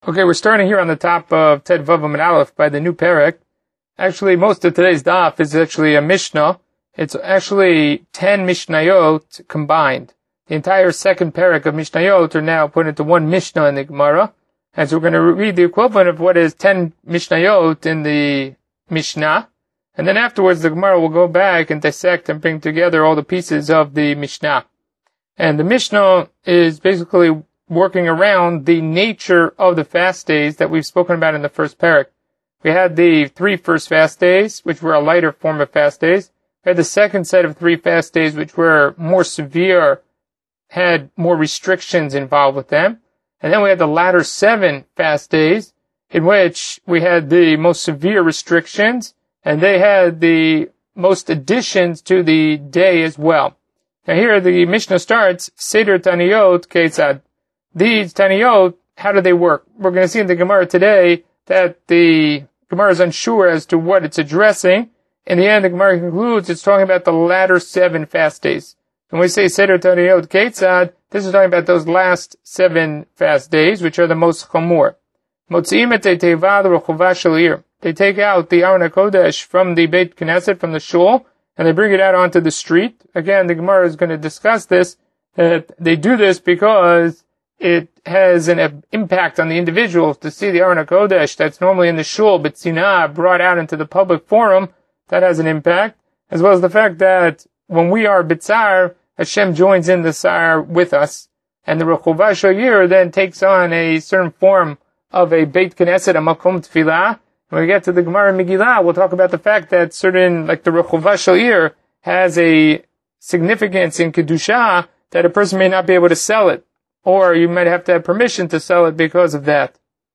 Okay, we're starting here on the top of Ted Vav Amud Aleph by the new parak. Actually, most of today's daf is actually a Mishnah. It's actually 10 Mishnayot combined. The entire second parak of Mishnayot are now put into one Mishnah in the Gemara. And so we're going to read the equivalent of what is 10 Mishnayot in the Mishnah. And then afterwards, the Gemara will go back and dissect and bring together all the pieces of the Mishnah. And the Mishnah is basically working around the nature of the fast days that we've spoken about in the first parak. We had the 3 first fast days, which were a lighter form of fast days. We had the second set of 3 fast days, which were more severe, had more restrictions involved with them. And then we had the latter 7 fast days, in which we had the most severe restrictions, and they had the most additions to the day as well. Now here the Mishnah starts, Seder Taniyot Ketzad. These Taniyot, how do they work? We're going to see in the Gemara today that the Gemara is unsure as to what it's addressing. In the end, the Gemara concludes it's talking about the latter 7 fast days. When we say Seder Taniyot Ketzad, this is talking about those last 7 fast days, which are the most chamur. Motziim et teivad rechuvah shel ir. They take out the Aron HaKodesh from the Beit Knesset, from the shul, and they bring it out onto the street. Again, the Gemara is going to discuss this, that they do this because it has an impact on the individuals to see the Aron HaKodesh that's normally in the shul, but Sinah brought out into the public forum. That has an impact, as well as the fact that when we are B'tzar, Hashem joins in the Tsar with us, and the Rechuvah Shel then takes on a certain form of a Beit Knesset, a Makom Tfilah. When we get to the Gemara Megillah, we'll talk about the fact that certain, like the Rechuvah Shel has a significance in Kedusha that a person may not be able to sell it, or you might have to have permission to sell it because of that.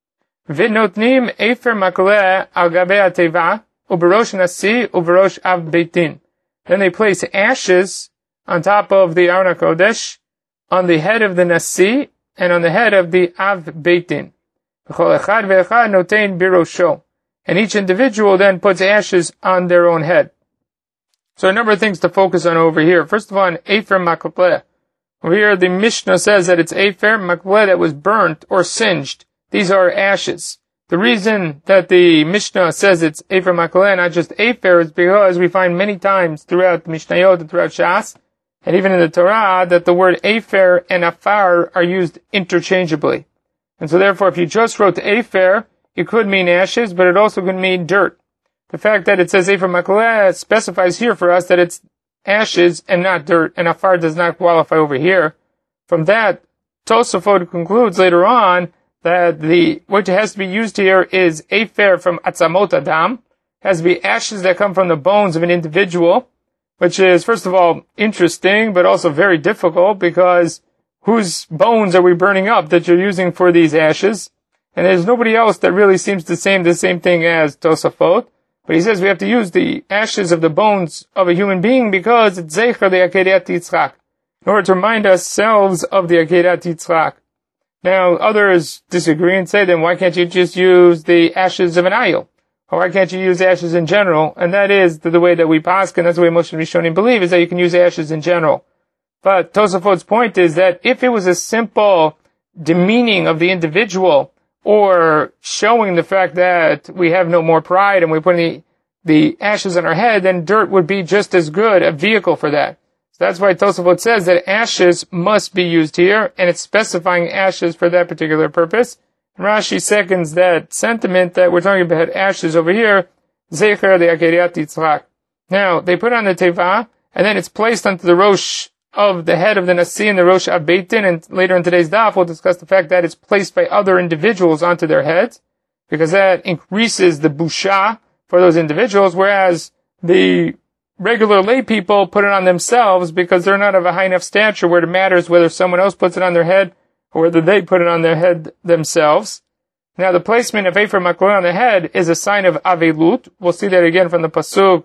V'notnim efer makuleh al gabei ateva uberosh nasi uberosh av beitin. Then they place ashes on top of the Aron HaKodesh, on the head of the nasi, and on the head of the av beitin. V'chol echad ve'echad notein birosho. And each individual then puts ashes on their own head. So a number of things to focus on over here. First of all, on efer makuleh. Over here, the Mishnah says that it's Efer Makuleh that was burnt or singed. These are ashes. The reason that the Mishnah says it's Efer Makuleh, not just Efer, is because we find many times throughout the Mishnayot and throughout Shas, and even in the Torah, that the word Efer and Afar are used interchangeably. And so therefore, if you just wrote Efer, it could mean ashes, but it also could mean dirt. The fact that it says Efer Makuleh specifies here for us that it's ashes and not dirt, and afar does not qualify over here. From that, Tosafot concludes later on that what has to be used here is efer from atzamot adam, has to be ashes that come from the bones of an individual, which is, first of all, interesting, but also very difficult, because whose bones are we burning up that you're using for these ashes? And there's nobody else that really seems to say the same thing as Tosafot. But he says we have to use the ashes of the bones of a human being because it's Zecher the Akedat Yitzchak, in order to remind ourselves of the Akedat Yitzchak. Now, others disagree and say, then why can't you just use the ashes of an ayil? Or why can't you use ashes in general? And that is the way that we paskin, that's the way most Rishonim believe, is that you can use ashes in general. But Tosafot's point is that if it was a simple demeaning of the individual, or showing the fact that we have no more pride and we put the ashes on our head, then dirt would be just as good a vehicle for that. So that's why Tosafot says that ashes must be used here, and it's specifying ashes for that particular purpose. And Rashi seconds that sentiment that we're talking about ashes over here, Zecher the Akedat Yitzchak. Now, they put on the teva, and then it's placed onto the rosh of the head of the Nasi and the Rosh Abeitin, and later in today's daf we'll discuss the fact that it's placed by other individuals onto their heads, because that increases the busha for those individuals, whereas the regular lay people put it on themselves because they're not of a high enough stature where it matters whether someone else puts it on their head or whether they put it on their head themselves. Now the placement of Efer Makuleh on the head is a sign of Avelut. We'll see that again from the Pasuk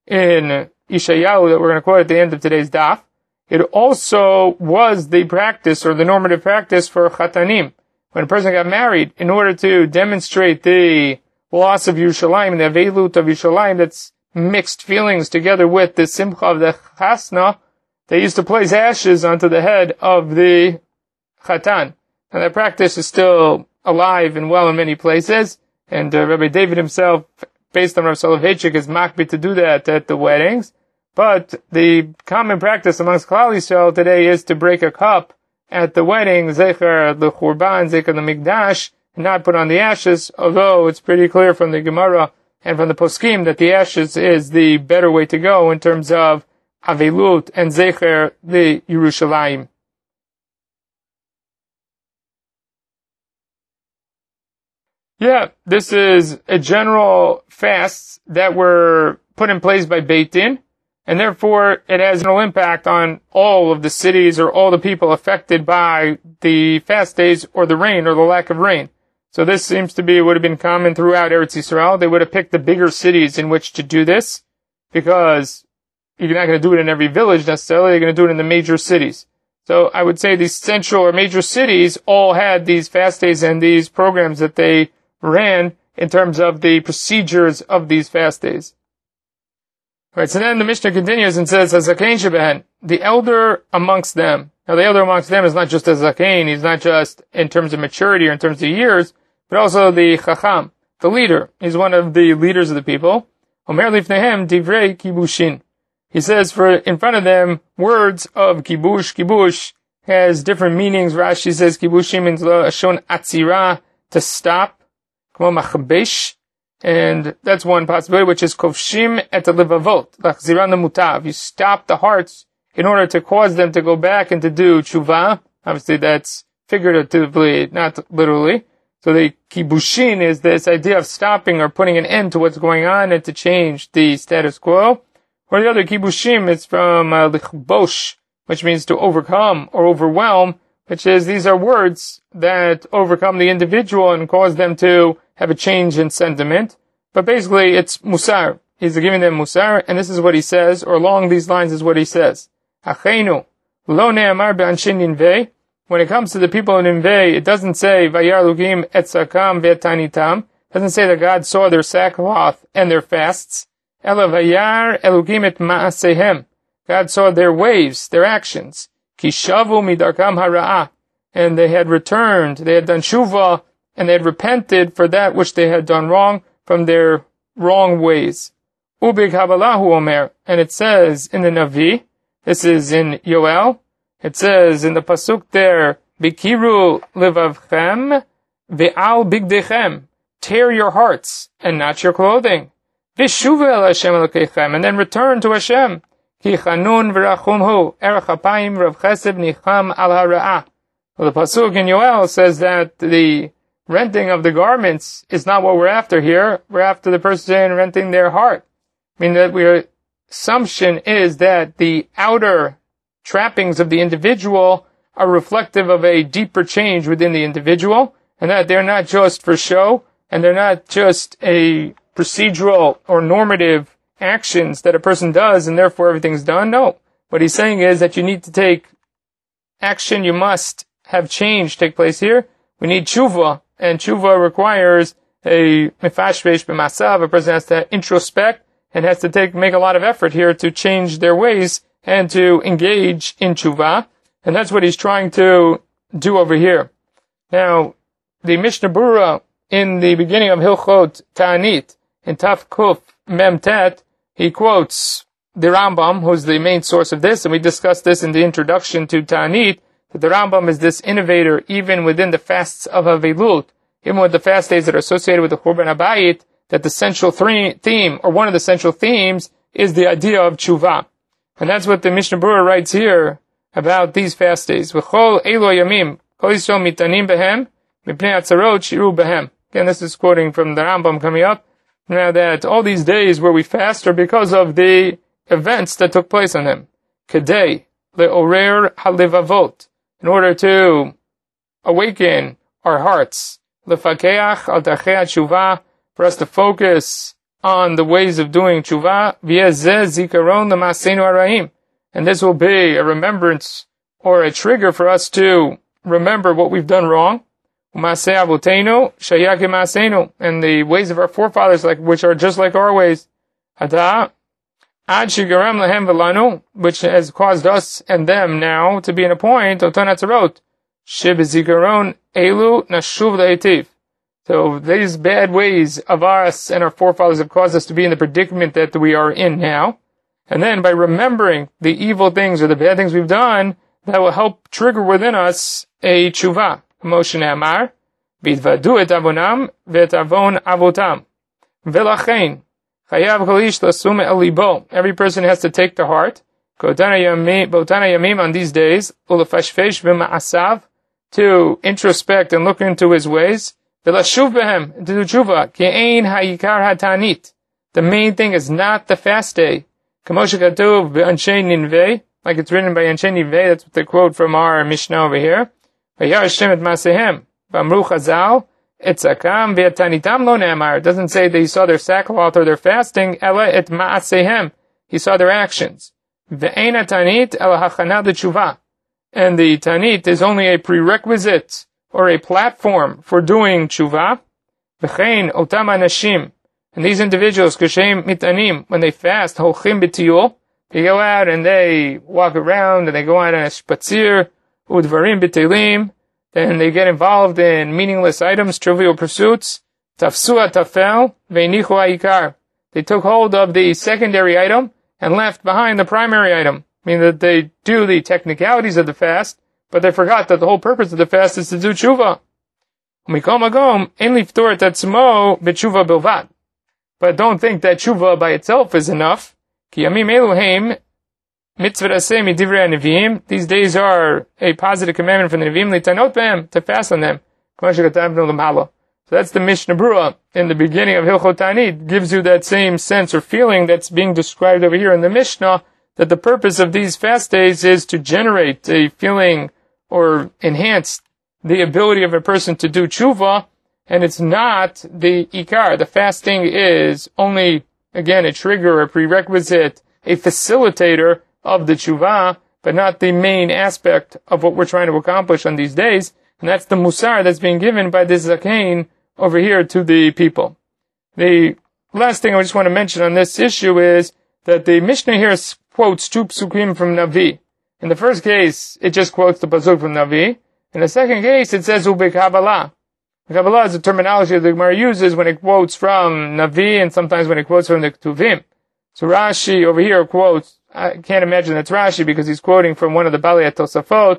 in Ishayahu that we're going to quote at the end of today's daf. It also was the practice, or the normative practice, for Chatanim. When a person got married, in order to demonstrate the loss of Yerushalayim, the Avelut of Yerushalayim, that's mixed feelings together with the Simcha of the Chasna, they used to place ashes onto the head of the Chatan. And that practice is still alive and well in many places. And Rabbi David himself, based on Rav Soloveitchik, is makbid to do that at the weddings. But the common practice amongst Klal Yisrael today is to break a cup at the wedding, Zecher the Churban, Zecher the Mikdash, and not put on the ashes, although it's pretty clear from the Gemara and from the Poskim that the ashes is the better way to go in terms of Avelut and Zecher the Yerushalayim. Yeah, this is a general fast that were put in place by Beit Din, and therefore it has no impact on all of the cities or all the people affected by the fast days or the rain or the lack of rain. So this seems to be would have been common throughout Eretz Yisrael. They would have picked the bigger cities in which to do this, because you're not going to do it in every village necessarily, you're going to do it in the major cities. So I would say these central or major cities all had these fast days and these programs that they ran in terms of the procedures of these fast days. Right, so then the Mishnah continues and says, "Hazakain shebehen," the elder amongst them. Now the elder amongst them is not just a zakain, he's not just in terms of maturity or in terms of years, but also the chacham, the leader. He's one of the leaders of the people. Omer lifnehem divrei kibushin. He says for in front of them words of kibush. Kibush has different meanings. Rashi says kibushim means lashon atzira, to stop. And that's one possibility, which is kovshim et levavot, lachziran mutav. You stop the hearts in order to cause them to go back and to do tshuva. Obviously, that's figuratively, not literally. So the kibushin is this idea of stopping or putting an end to what's going on and to change the status quo. Or the other kibushim is from lichbosh, which means to overcome or overwhelm, which is these are words that overcome the individual and cause them to have a change in sentiment. But basically it's musar. He's giving them musar, and this is what he says, or along these lines is what he says. Acheinu, lo ne'amar be'anshin Ninveh. When it comes to the people in Ninveh, it doesn't say vayar lugim et sakam ve'tanitam. It doesn't say that God saw their sackcloth and their fasts. Ela vayar elugim et ma'asehem. God saw their ways, their actions. Kishavu midarkam hara'ah. And they had returned, they had done shuvah, and they had repented for that which they had done wrong from their wrong ways. Ubig habalahu omer. And it says in the Navi, this is in Yoel, it says in the Pasuk there, Bikiru livavchem ve'al bigdechem. Tear your hearts and not your clothing. Vishuva el Hashem elokeichem. And then return to Hashem. Ki chanun v'rachumhu erech hapayim rav chesed nicham al hara'ah. Well, the Pasuk in Yoel says that the renting of the garments is not what we're after here. We're after the person renting their heart. I mean that our assumption is that the outer trappings of the individual are reflective of a deeper change within the individual, and that they're not just for show, and they're not just a procedural or normative actions that a person does and therefore everything's done. No. What he's saying is that you need to take action, you must have change take place here. We need tshuva, and tshuva requires a mefashvesh b'masav. A person has to introspect and has to make a lot of effort here to change their ways and to engage in tshuva. And that's what he's trying to do over here. Now, the Mishnah Berurah in the beginning of Hilchot Ta'anit, in Taf Kuf Mem Tet, he quotes the Rambam, who's the main source of this, and we discussed this in the introduction to Ta'anit, that the Rambam is this innovator even within the fasts of Avelut, even with the fast days that are associated with the Churban Habayit, that the central theme, or one of the central themes, is the idea of tshuva. And that's what the Mishnah Berurah writes here about these fast days. V'chol elo yamim, kol Yisrael mitanim behem, mipnei atzarot shiru behem. Again, this is quoting from the Rambam coming up. Now that all these days where we fast are because of the events that took place on them. Kedei le'orer halevavot, in order to awaken our hearts. Lefakeach al darchei tshuva, for us to focus on the ways of doing tshuva. V'yezeh zikaron l'maseinu hara'im, and this will be a remembrance or a trigger for us to remember what we've done wrong. U'maseh avotenu shayak maseinu, and the ways of our forefathers, which are just like our ways. Hada ad shigaram lahem v'lanu, which has caused us and them now to be in a point, oton atzarot, Shebezikaron elu nashuv le'etiv. So these bad ways of us and our forefathers have caused us to be in the predicament that we are in now. And then by remembering the evil things or the bad things we've done, that will help trigger within us a tshuva. Moshe Amar, Vidvadu et avonam ve'et avon avotam. Velachein, chayav kol ish lasum el libo. Every person has to take to heart. Botana yamim on these days, ulefashfesh v'ma'asav, to introspect and look into his ways. Velashuv behem, to do tshuva. Ke'ein ha'ikar ha'tanit. The main thing is not the fast day. K'moshe katuv be'anshei Ninveh, like it's written by Anshe Ninveh, that's what they quote from our Mishnah over here. Vayar Hashem et masehem, v'amru chazal, etzakam ve'atanitam lo ne'amar. It doesn't say that he saw their sackcloth or their fasting, ela et ma'asehem. He saw their actions. Ve'ena tanit ela hachana d'tshuva. And the tanit is only a prerequisite or a platform for doing tshuva. V'chein otam anashim. And these individuals, kashem mitanim, when they fast, holchim b'tiyul, they go out and they walk around and they go out on a spatzir, udvarim b'telim, then they get involved in meaningless items, trivial pursuits, tafsua tafel, ve'nichu ha'ikar. They took hold of the secondary item and left behind the primary item, meaning that they do the technicalities of the fast, but they forgot that the whole purpose of the fast is to do tshuva. Mikol magom, ein liftor et atzmo b'tshuva bilvad. But don't think that tshuva by itself is enough. Ki yamim eluheim mitzvah aseh midivrei hanevim. These days are a positive commandment from the Nevi'im, litanot behem, to fast on them. So that's the Mishnah Berurah in the beginning of Hilchot Ta'anit. Gives you that same sense or feeling that's being described over here in the Mishnah, that the purpose of these fast days is to generate a feeling or enhance the ability of a person to do tshuva. And it's not the ikar. The fasting is only, again, a trigger, a prerequisite, a facilitator of the tshuva, but not the main aspect of what we're trying to accomplish on these days. And that's the musar that's being given by this zakein over here to the people. The last thing I just want to mention on this issue is that the Mishnah here quotes two psukim from Navi. In the first case, it just quotes the pasuk from Navi. In the second case, it says ubekabbalah. Kabbalah is the terminology that the Gemara uses when it quotes from Navi and sometimes when it quotes from the Ketuvim. So Rashi over here quotes, I can't imagine that's Rashi because he's quoting from one of the Balei Tosafot.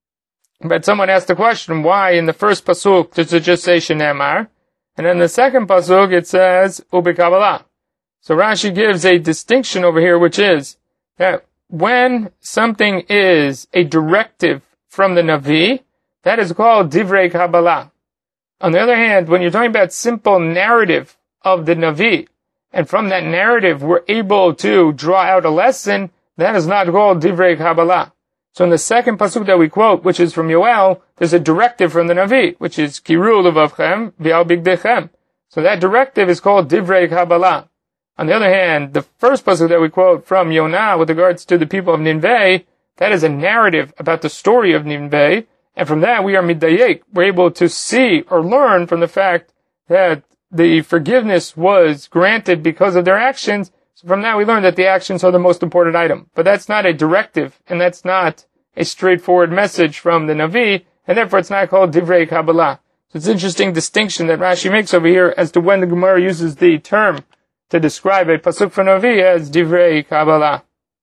But someone asked the question, why in the first pasuk does it just say Shenemar? And in the second pasuk it says Ubekabbalah. So Rashi gives a distinction over here, which is that when something is a directive from the Navi, that is called Divrei Kabbalah. On the other hand, when you're talking about simple narrative of the Navi, and from that narrative we're able to draw out a lesson, that is not called Divrei Kabbalah. So in the second pasuk that we quote, which is from Yoel, there's a directive from the Navi, which is Kiru levavchem v'al bigdechem. So that directive is called Divrei Kabbalah. On the other hand, the first pasuk that we quote from Yonah with regards to the people of Ninveh, that is a narrative about the story of Ninveh, and from that we are midayek. We're able to see or learn from the fact that the forgiveness was granted because of their actions. So from that we learn that the actions are the most important item. But that's not a directive, and that's not a straightforward message from the Navi, and therefore it's not called Divrei Kabbalah. So it's an interesting distinction that Rashi makes over here as to when the Gemara uses the term to describe a pasuk from Navi as Divrei Kabbalah.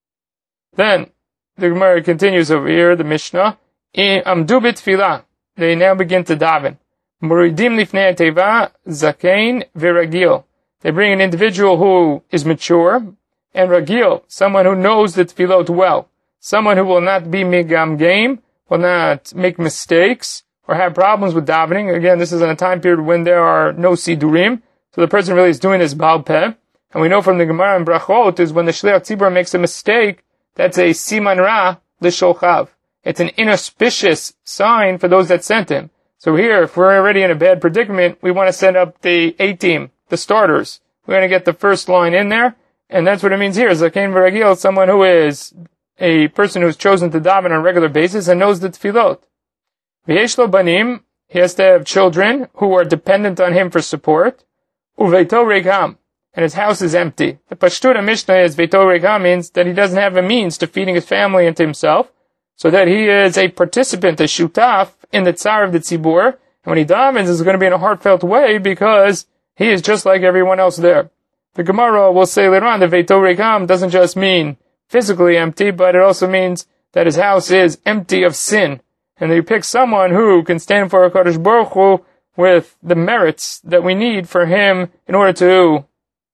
Then the Gemara continues over here, the Mishnah. Amdu b'tfilah. They now begin to daven. Muridim lifnei teva zakein v'ragil. They bring an individual who is mature, and ragil, someone who knows the tefillot well. Someone who will not be migamgeim, will not make mistakes, or have problems with davening. Again, this is in a time period when there are no sidurim, so the person really is doing his Baal Peh. And we know from the Gemara and Brachot is when the Shliach Tzibur makes a mistake, that's a siman ra l'sholchav. It's an inauspicious sign for those that sent him. So here, if we're already in a bad predicament, we want to set up the A-team, the starters. We're going to get the first line in there, and that's what it means here. Zakein v'ragil, someone who is a person who's chosen to daven on a regular basis and knows the tefillot. V'yesh lo banim, he has to have children who are dependent on him for support. Uveito regam, and his house is empty. The Pashtura Mishnah is Veito regam means that he doesn't have a means to feeding his family and to himself, so that he is a participant, a shutaf, in the tsar of the tzibur, and when he davens, it's going to be in a heartfelt way because he is just like everyone else there. The Gemara will say later on that Veito Rekam doesn't just mean physically empty, but it also means that his house is empty of sin. And that you pick someone who can stand for HaKadosh Baruch Hu with the merits that we need for him in order to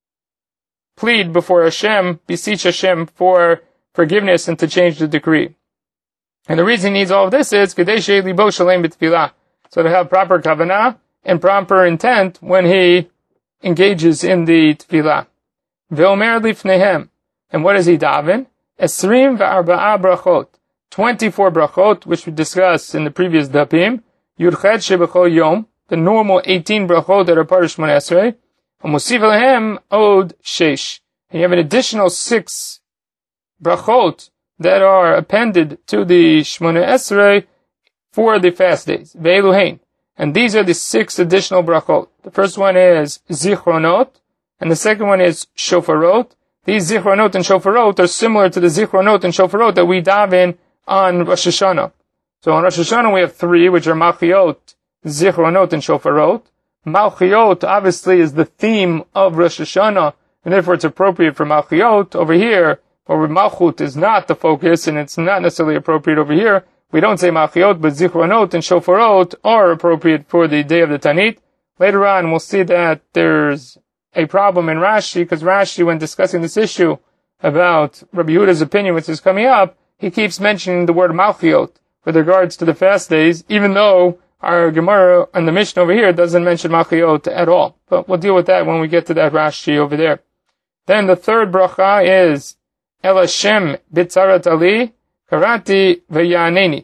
plead before Hashem, beseech Hashem for forgiveness and to change the decree. And the reason he needs all of this is Kedei She'ei Libo Shalem B'Tfilah, so to have proper kavanah and proper intent when he engages in the tefillah. Ve'omer lifnehem. And what does he daven? Esrim ve'arba'a brachot. 24 brachot, which we discussed in the previous dapim. Yudchet shebechol yom. The normal 18 brachot that are part of Shmoneh Esrei. U'mosiv lehem od sheish. And you have an additional 6 brachot that are appended to the Shmoneh Esrei for the fast days. Ve'eluhein. And these are the 6 additional brachot. The first one is zichronot, and the second one is shofarot. These zichronot and shofarot are similar to the zichronot and shofarot that we daven on Rosh Hashanah. So on Rosh Hashanah we have 3, which are malchiot, zichronot, and shofarot. Malchiot obviously is the theme of Rosh Hashanah, and therefore it's appropriate for malchiot. Over here, or malchut is not the focus, and it's not necessarily appropriate over here. We don't say malchiot, but zichronot and shofarot are appropriate for the day of the Tanit. Later on, we'll see that there's a problem in Rashi, because Rashi, when discussing this issue about Rabbi Yehuda's opinion, which is coming up, he keeps mentioning the word malchiot with regards to the fast days, even though our Gemara and the Mishnah over here doesn't mention malchiot at all. But we'll deal with that when we get to that Rashi over there. Then the third bracha is El Hashem Bitzarat Ali Karati V'Yaneni.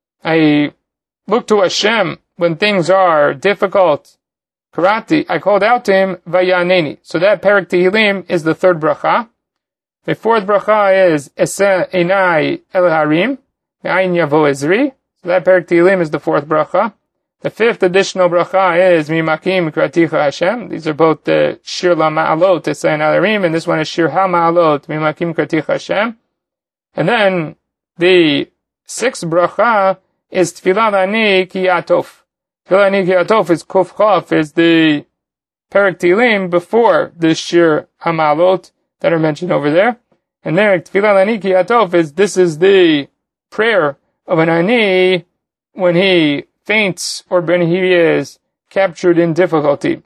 I look to Hashem when things are difficult. Karati, I called out to him, V'Yaneni. So that Perek Tehillim is the third bracha. The fourth bracha is Esa Einai El Harim, Me'ayin Yavo Ezri. So that Perek Tehillim is the fourth bracha. The fifth additional bracha is Mimakim Kraticha Hashem. These are both the Shir La Ma'alot, Esa Einai El Harim, and this one is Shir Ha Ma'alot, Mimakim Kraticha Hashem. And then the sixth bracha is Tfilah Ani Ki Yatof. Tfilah Ani Ki Yatof is Kuf Chaf, is the Perek Tehillim before the Shir HaMa'alot that are mentioned over there. And there, Tfilah Ani Ki Yatof this is the prayer of an Ani when he faints or when he is captured in difficulty.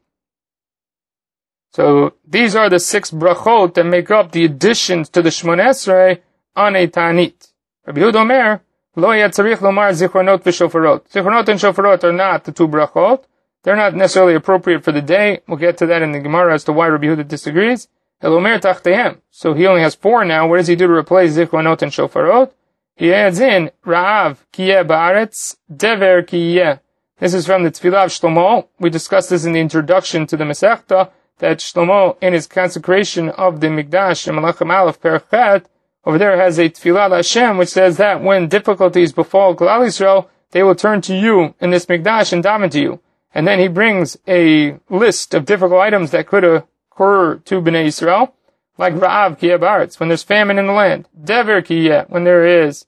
So these are the 6 brachot that make up the additions to the Shmoneh Esrei on a Tanit. Rabbi Yehuda Omer, Lo yatzarich lomar zichronot v'shofarot. Zichronot and shofarot are not the 2 brachot. They're not necessarily appropriate for the day. We'll get to that in the Gemara as to why Rabbi Yehuda disagrees. El Omer tachtehem. So he only has 4 now. What does he do to replace zichronot and shofarot? He adds in, Ra'av kiyeh ba'aretz, dever kiyeh. This is from the Tfilah of Shlomo. We discussed this in the introduction to the Masechta, that Shlomo, in his consecration of the Mikdash, in Malachim Aleph Perchet, over there has a Tfilah Hashem, which says that when difficulties befall Klal Yisrael, they will turn to you in this Mikdash and daven to you. And then he brings a list of difficult items that could occur to Bnei Yisrael, like Ra'av kiyeh ba'aretz, when there's famine in the land. Dever kiyeh, when there is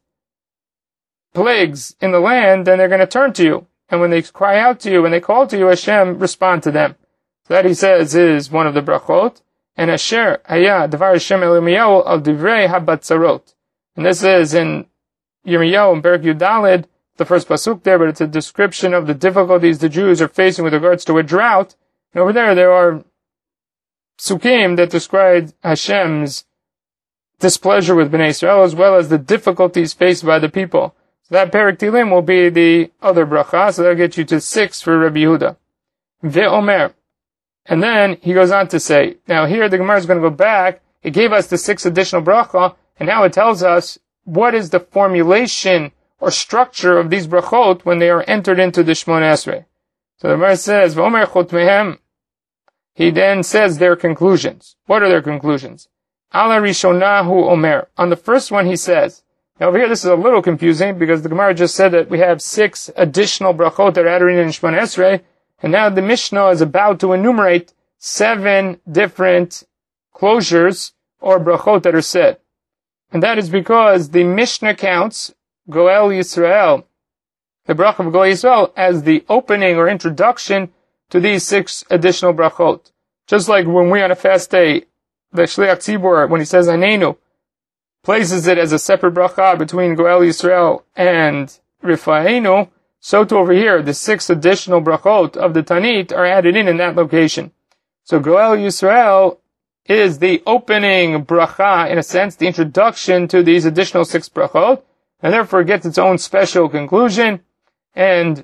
plagues in the land, then they're going to turn to you. And when they cry out to you, when they call to you, Hashem, respond to them. So that, he says, is one of the brachot. And Asher Haya Devar Hashem El Yirmiyahu Al Divrei Habatzarot. And this is in Yirmiyahu in Perek Yudalid, the first pasuk there, but it's a description of the difficulties the Jews are facing with regards to a drought. And over there are psukim that describe Hashem's displeasure with Bnei Israel, as well as the difficulties faced by the people. So that Perek Tehillim will be the other bracha, so that'll get you to 6 for Rabbi Yehuda. Ve'omer. And then he goes on to say, now here the Gemara is going to go back. It gave us the 6 additional bracha, and now it tells us what is the formulation or structure of these brachot when they are entered into the Shmoneh Esrei. So the Gemara says, V'omer chotmehem. He then says their conclusions. What are their conclusions? Ala rishonahu omer. On the first one he says, now over here this is a little confusing because the Gemara just said that we have 6 additional brachot that are added in Shmoneh Esrei, and now the Mishnah is about to enumerate 7 different closures or brachot that are said. And that is because the Mishnah counts Goel Yisrael, the bracha of Golei Yisrael as the opening or introduction to these 6 additional brachot. Just like when we on a fast day, the Shliach Tzibor, when he says Hanenu, places it as a separate bracha between Goel Yisrael and Rifa'enu, so too over here, the 6 additional brachot of the Tanit are added in that location. So Goel Yisrael is the opening bracha, in a sense, the introduction to these additional 6 brachot, and therefore it gets its own special conclusion, and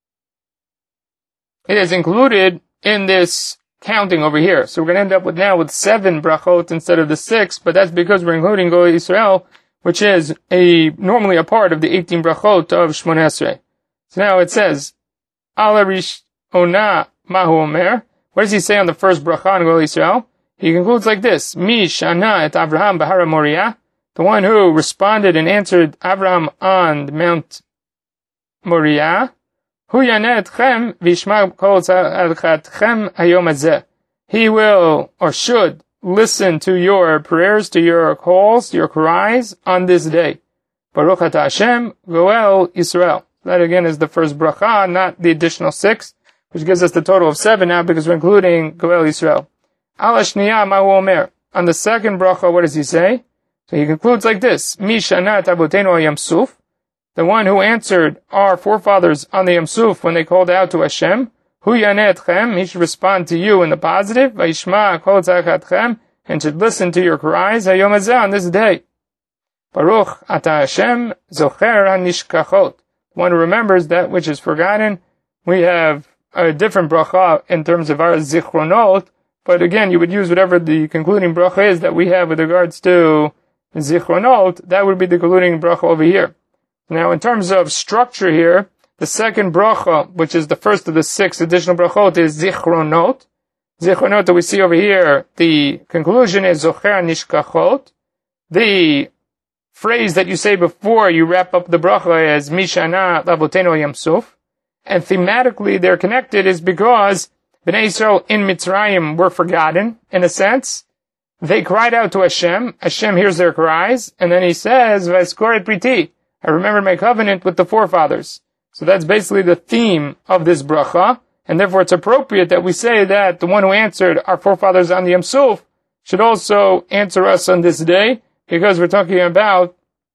it is included in this counting over here. So we're going to end up with 7 brachot instead of the 6, but that's because we're including Golei Yisrael, which is normally a part of the 18 brachot of Shmoneh Esrei. So now it says, Ala Rishona Mahu Omer. What does he say on the first bracha on Golei Yisrael? He concludes like this: Mi shana et Avraham b'Hara Moriah, the one who responded and answered Avraham on Mount Moriah. Hu yaneh etchem v'yishma kol tzadchatchem hayom hazeh. He will or should listen to your prayers, to your calls, to your cries on this day. Baruch atah Hashem Goel Yisrael. That again is the first bracha, not the additional 6, which gives us the total of 7 now because we're including Goel Yisrael. Ala Shniyah Mahu Omer. On the second bracha, what does he say? So he concludes like this: Mi shana et avotenu al Yam Suf, the one who answered our forefathers on the Yam Suf when they called out to Hashem. Hu yaneh etchem, he should respond to you in the positive. Vayishma kol tzadchatchem, and should listen to your cries. Hayom hazeh, on this day. Baruch atah Hashem zocher hanishkachot, one who remembers that which is forgotten. We have a different bracha in terms of our zichronot, but again, you would use whatever the concluding bracha is that we have with regards to zichronot. That would be the concluding bracha over here. Now, in terms of structure here, the second bracha, which is the first of the 6 additional brachot, is zichronot. Zichronot that we see over here, the conclusion is zocher nishkachot. The phrase that you say before you wrap up the bracha is mishana lavotenu yam suf. And thematically they're connected is because Bnei Yisrael in Mitzrayim were forgotten, in a sense. They cried out to Hashem. Hashem hears their cries, and then he says, V'azkor et briti, I remember my covenant with the forefathers. So that's basically the theme of this bracha, and therefore it's appropriate that we say that the one who answered our forefathers on the Yam Suf should also answer us on this day, because we're talking about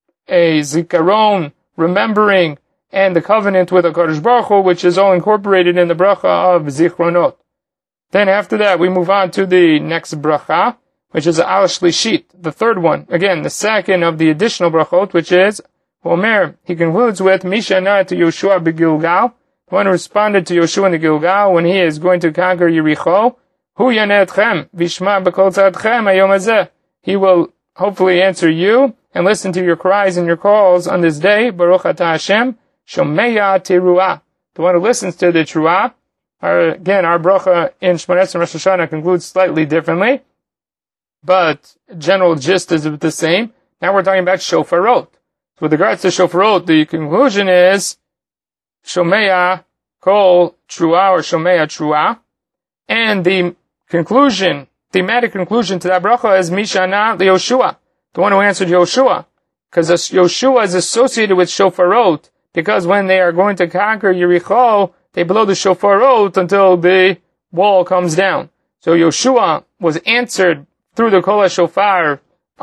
a zikaron, remembering, and the covenant with HaKadosh Baruch Hu, which is all incorporated in the bracha of zichronot. Then after that, we move on to the next bracha, which is Al Shlishit, the third one. Again, the second of the additional brachot, which is Omer. He concludes with Mishana to Yoshua b'Gilgal, the one who responded to Yoshua in the Gilgal when he is going to conquer Yericho. Hu yaneh etchem v'yishma b'kol tzadchem hayom hazeh. He will hopefully answer you and listen to your cries and your calls on this day. Baruch atah Hashem shomeya teruah, the one who listens to the teruah. Again, our bracha in Shmoneh Esrei Rosh Hashanah concludes slightly differently, but general gist is the same. Now we're talking about shofarot. So with regards to shofarot, the conclusion is shomeya kol teruah or shomeya teruah, and the conclusion, thematic conclusion to that bracha is Mishana Yoshua, the one who answered Yoshua, because Yoshua is associated with shofarot, because when they are going to conquer Yericho, they blow the shofarot until the wall comes down. So Yoshua was answered through the kol shofar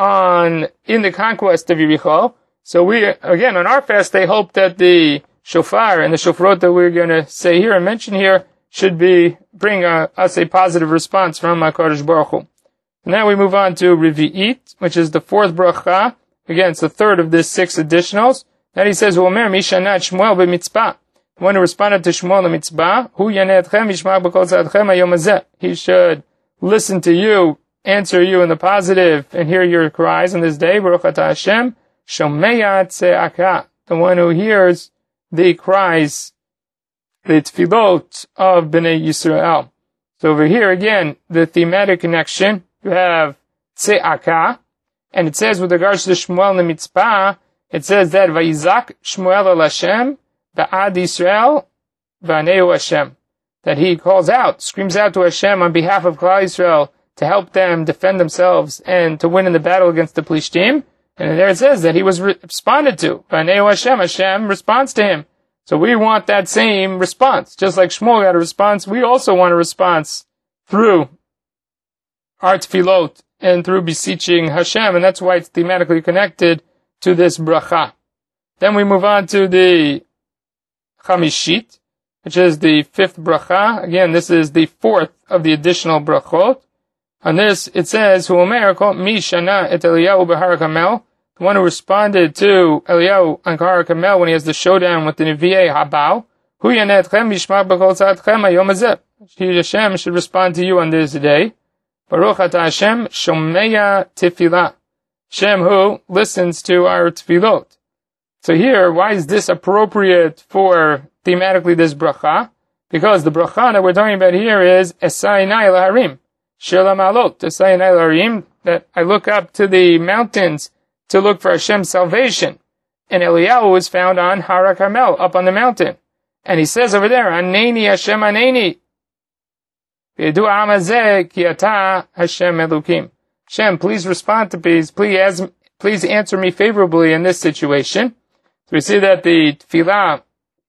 in the conquest of Yericho. So we, again, on our fast day, hope that the shofar and the shofarot that we're going to say here and mention here should bring us a positive response from HaKadosh Baruch Hu. Now we move on to Revi'it, which is the 4th bracha. Again, it's the 3rd of this 6 additionals. Then he says, Omer mishanat Shmuel b'mitzpah, the one who responded to Shmuel the mitzvah. Hu yaneh etchem v'yishma b'kol tzadchem hayom hazeh. He should listen to you, answer you in the positive, and hear your cries on this day. Baruch atah Hashem shomeya tze'aka, the one who hears the cries, the tefillot of Bnei Yisrael. So over here again, the thematic connection, you have tze'aka, and it says with regards to Shmuel the mitzvah, it says that Vayizak Shmuel al Hashem ba'ad Yisrael v'aneu Hashem, that he calls out, screams out to Hashem on behalf of Klal Yisrael to help them defend themselves and to win in the battle against the Plishtim. And there it says that he was responded to. V'aneu Hashem, Hashem responds to him. So we want that same response. Just like Shmuel got a response, we also want a response through our tefillot and through beseeching Hashem, and that's why it's thematically connected to this bracha. Then we move on to the Chamishit, which is the fifth bracha. Again, this is the fourth of the additional brachot. On this, it says, Hu omer kol mi shana et Eliyahu b'Har Carmel, the one who responded to Eliyahu on Har Carmel when he has the showdown with the Nevi'ei Habal, Hu yaneh etchem yishma b'kol tzadchem hayom hazeh. Hashem should respond to you on this day. Baruch atah Hashem shomeya tefillah. Hashem who listens to our tefillot. So here, why is this appropriate for thematically this bracha? Because the bracha that we're talking about here is Esainai laharim, Shir lamalot, Esainai laharim, that I look up to the mountains to look for Hashem's salvation. And Eliyahu is found on Har Carmel, up on the mountain. And he says over there, Aneni Hashem Aneni, V'yedu ha'am hazeh ki ata Hashem Elokim. Hashem, please respond to me, please answer me favorably in this situation. So we see that the tefillah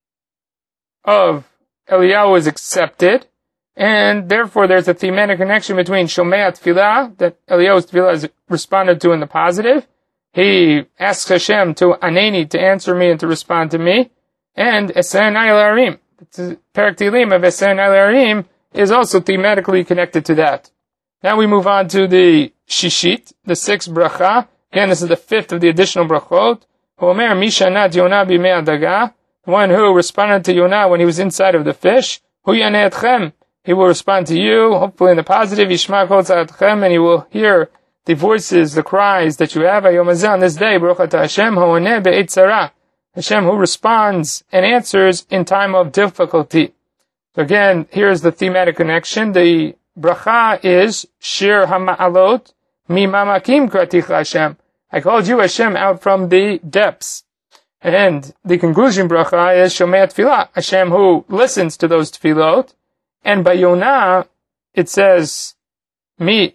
of Eliyahu is accepted, and therefore there's a thematic connection between Shomei tefillah, that Eliyahu's tefillah is responded to in the positive. He asks Hashem to Aneni, to answer me and to respond to me, and Esainai laharim, the Perek Tehillim of Esainai laharim is also thematically connected to that. Now we move on to the Shishit, the sixth bracha. Again, this is the fifth of the additional brachot. Omer mishanat Yonah b'mei adaga, the one who responded to Yonah when he was inside of the fish. Hu yaneh etchem, he will respond to you, hopefully in the positive. Yishma kol tzadchem, and he will hear the voices, the cries that you have. Hayom hazeh, on this day, Baruch atah Hashem ho'oneh be'et tzara, Hashem who responds and answers in time of difficulty. So again, here's the thematic connection. The bracha is Shir HaMa'alot Mimamakim Kraticha Hashem. I called you, Hashem, out from the depths. And the conclusion bracha is Shomei Tefillah, Hashem who listens to those tefillot. And by Yonah, it says, the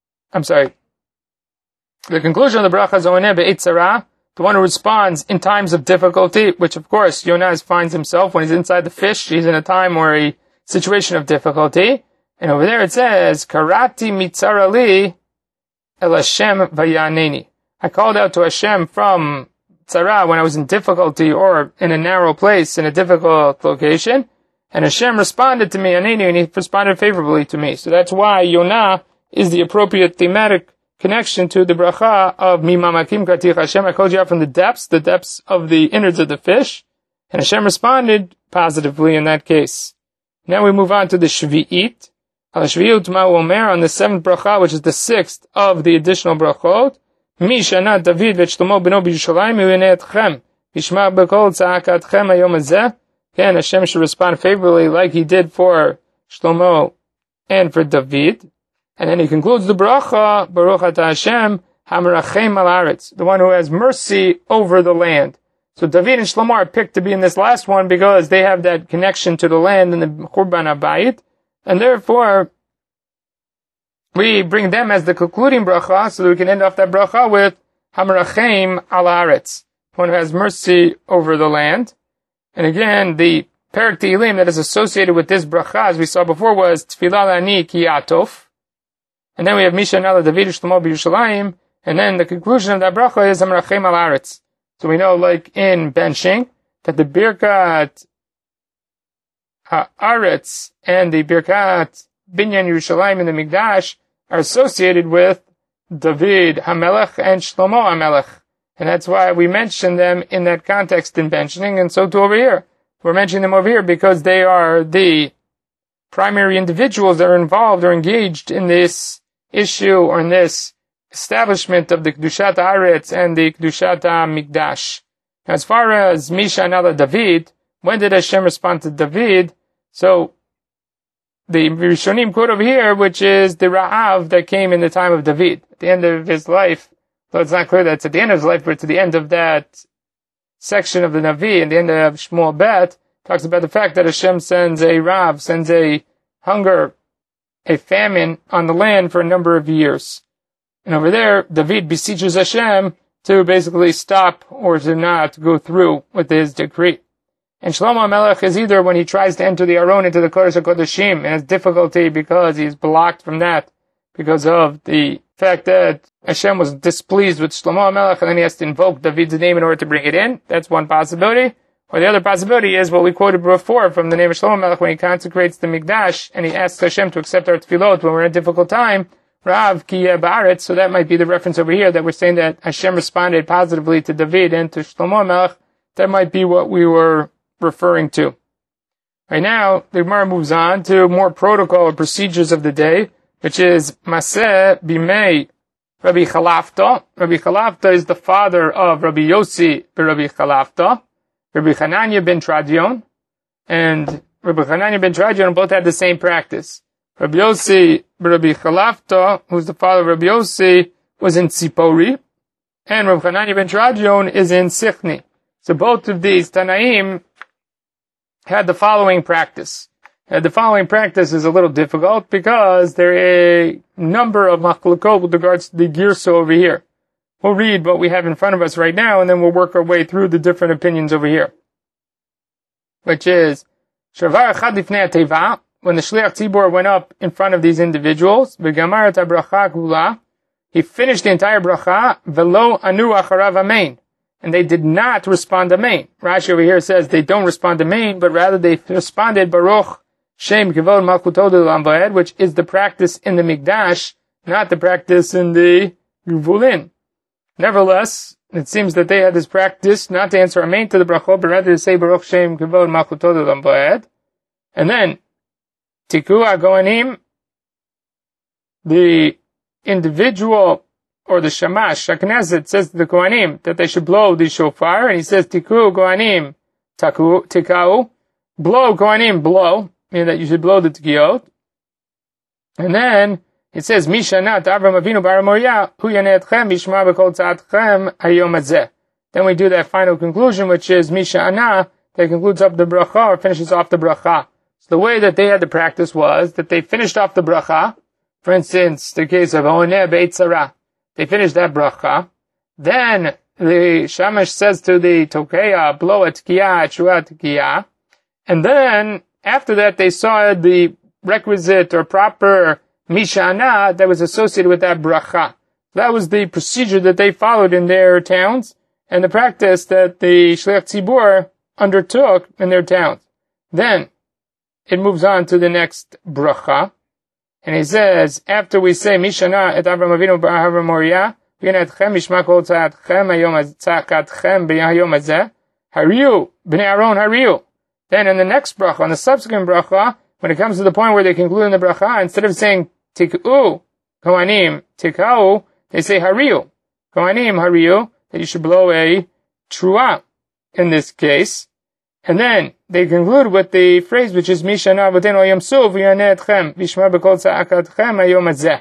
conclusion of the bracha is Oneh be'et tzara, the one who responds in times of difficulty, which of course Yonah finds himself when he's inside the fish. He's in a time or a situation of difficulty. And over there it says, Karati mitzara li el Hashem vayaneni. I called out to Hashem from tzara when I was in difficulty or in a narrow place, in a difficult location. And Hashem responded to me, Aneni, and he responded favorably to me. So that's why Yonah is the appropriate thematic connection to the bracha of Mimamakim Kraticha Hashem. I called you out from the depths of the innards of the fish. And Hashem responded positively in that case. Now we move on to the Shvi'it. Al Shvi'ut Ma'u Omer, on the seventh bracha, which is the sixth of the additional brachot. Mi shanat David v'Shlomo b'no b'Yerushalayim u'yaneh etchem yishma b'kol tza'akatchem hayom hazeh. Again, Hashem should respond favorably like he did for Shlomo and for David. And then he concludes the bracha, Baruch atah Hashem hamerachem al haaretz, the one who has mercy over the land. So David and Shlomo are picked to be in this last one because they have that connection to the land in the Churban HaBayit. And therefore, we bring them as the concluding bracha, so that we can end off that bracha with hamerachem al haaretz, one who has mercy over the land. And again, the Perek Tehillim that is associated with this bracha, as we saw before, was Tfilah Lani Ki Yatov. And then we have Mishanah David Shlomo b'Yerushalayim. And then the conclusion of that bracha is Hamerachem al Haaretz. So we know, like in benching, that the Birkat Haaretz and the Birkat Binyan Yerushalayim and the Mikdash are associated with David HaMelech and Shlomo HaMelech. And that's why we mention them in that context in benching, and so too over here. We're mentioning them over here because they are the primary individuals that are involved or engaged in this issue or in this establishment of the Kedushat Haaretz and the Kedushat HaMikdash. Now, as far as Misha Nala David, when did Hashem respond to David? So, the Rishonim quote over here, which is the Ra'av that came in the time of David, at the end of his life. So it's not clear that's at the end of his life, but it's at the end of that section of the Navi, and the end of Shmuel Bet, talks about the fact that Hashem sends a Rav, sends a hunger, a famine on the land for a number of years. And over there, David beseeches Hashem to basically stop or to not go through with his decree. And Shlomo HaMelech is either when he tries to enter the Aron into the Kodesh HaKodeshim, and has difficulty because he's blocked from that, because of the fact that Hashem was displeased with Shlomo HaMelech, and then he has to invoke David's name in order to bring it in. That's one possibility. Or the other possibility is what we quoted before from the name of Shlomo HaMelech when he consecrates the Mikdash, and he asks Hashem to accept our tefillot when we're in a difficult time. Rav ki yeh ba'aretz. So that might be the reference over here that we're saying that Hashem responded positively to David and to Shlomo HaMelech. That might be what we were referring to. Right now, the Gemara moves on to more protocol or procedures of the day, which is Maseh Bimei Rabbi Chalafta. Rabbi Chalafta is the father of Rabbi Yossi Rabbi Chalafta, Rabbi Hanania ben Tradion, and Rabbi Hanania ben Tradion both had the same practice. Rabbi Yossi Rabbi Chalafta, who's the father of Rabbi Yossi, was in Tzipori, and Rabbi Hanania ben Tradion is in Sichni. So both of these Tanaim had the following practice. The following practice is a little difficult because there are a number of machlokot with regards to the girsa over here. We'll read what we have in front of us right now, and then we'll work our way through the different opinions over here. Which is, Shavar Echad Lifnei HaTeva, when the Shliach Tzibor went up in front of these individuals, V'gamar et habracha kula, he finished the entire bracha, V'lo anu acharav amen. And they did not respond amen. Rashi over here says they don't respond amen, but rather they responded Baruch Shem Kivod Malchut Olam Va'ed, which is the practice in the Mikdash, not the practice in the Gvulin. Nevertheless, it seems that they had this practice not to answer amen to the brachot, but rather to say Baruch Shem Kivod Malchut Olam Va'ed. And then, Tiku HaGoanim, the individual, or the Shamash, HaKnesset, says to the Kohanim that they should blow the shofar, and he says, Tiku Kohanim Tikau, blow Kohanim, blow, meaning that you should blow the Tikiyot. And then, it says, Mishanat Avram Avinu Bar Moria, Hu Yanetchem Mishma B'Kol Tzadchem Hayom Hazeh. Then we do that final conclusion, which is Mishana, that concludes up the bracha, or finishes off the bracha. So the way that they had to practice was that they finished off the bracha. For instance, the case of Oneh Beit Sarah. They finished that bracha. Then the Shamash says to the Tokeya, blow a Tkiyah, Shua Tkiyah. And then, after that, they saw the requisite or proper Mishana that was associated with that bracha. That was the procedure that they followed in their towns, and the practice that the Shliach Tzibor undertook in their towns. Then, it moves on to the next bracha. And he says, after we say, Mishana et Avram Avinu b'Ahav Moriah, v'yanetchem mishma kol tzadchem tzadchem b'yayom hazeh, hariyu, b'nei Aaron hariyu. Then in the next bracha, on the subsequent bracha, when it comes to the point where they conclude in the bracha, instead of saying, Tik'u, Kohanim, Tik'au, they say hariyu. Kohanim hariyu, that you should blow a trua in this case. And then they conclude with the phrase which is Mishana Avotenu Yom Suv Yaneh Etchem Vishma B'Kol Tza'akatchem Hayom Hazeh.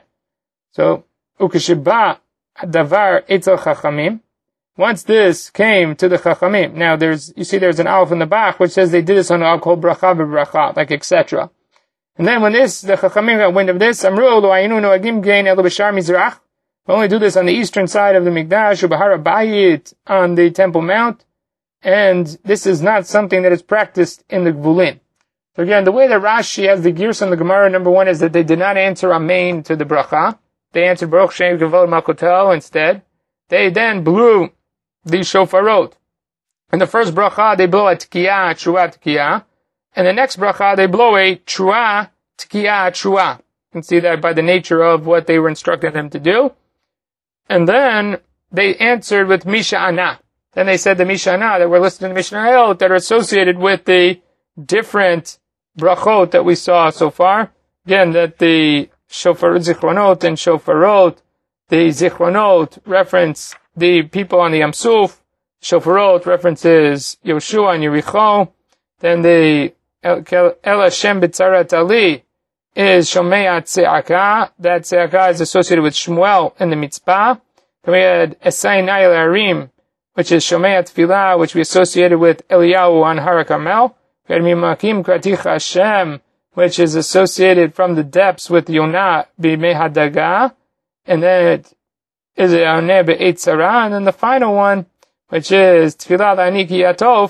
So Ukeshiba Davar Etzel Chachamim. Once this came to the Chachamim, now there's an aleph in the Bach which says they did this on alcohol bracha b'bracha, like etc. And then when the Chachamim got wind of this, Amru Lo Ayinu Noagim Gein Elo B'Shar Mizrach. We only do this on the eastern side of the Mikdash, Ubahar Bayit on the Temple Mount. And this is not something that is practiced in the Gvulin. So again, the way that Rashi has the Girs on the Gemara, number one, is that they did not answer Amen to the bracha. They answered Baruch Shem Kavod Makotel instead. They then blew the shofarot. In the first bracha, they blow a Tkiyah, Trua Tkiyah. And the next bracha, they blow a Trua Tkiyah, Trua. You can see that by the nature of what they were instructing them to do. And then they answered with Misha Ana. Then they said the Mishana that were listed in the Mishnayot that are associated with the different brachot that we saw so far. Again, that the Shofar Zichronot and Shofarot, the Zichronot reference the people on the Yam Suf. Shofarot references Yoshua and Yericho. Then the El Hashem B'Tzarat Ali is Shomea Tze'aka. That Tze'aka is associated with Shmuel in the Mitzpah. Then we had Esai Nayel Arim, which is Shomea Tfilah, which we associated with Eliyahu on Har HaKarmel. We had Mimakim Kratich Hashem, which is associated from the depths with Yonah B'mei Hadaga. And then it is Yoneh B'Eit Sarah. And then the final one, which is Tfilah L'Ani Ki Yatov,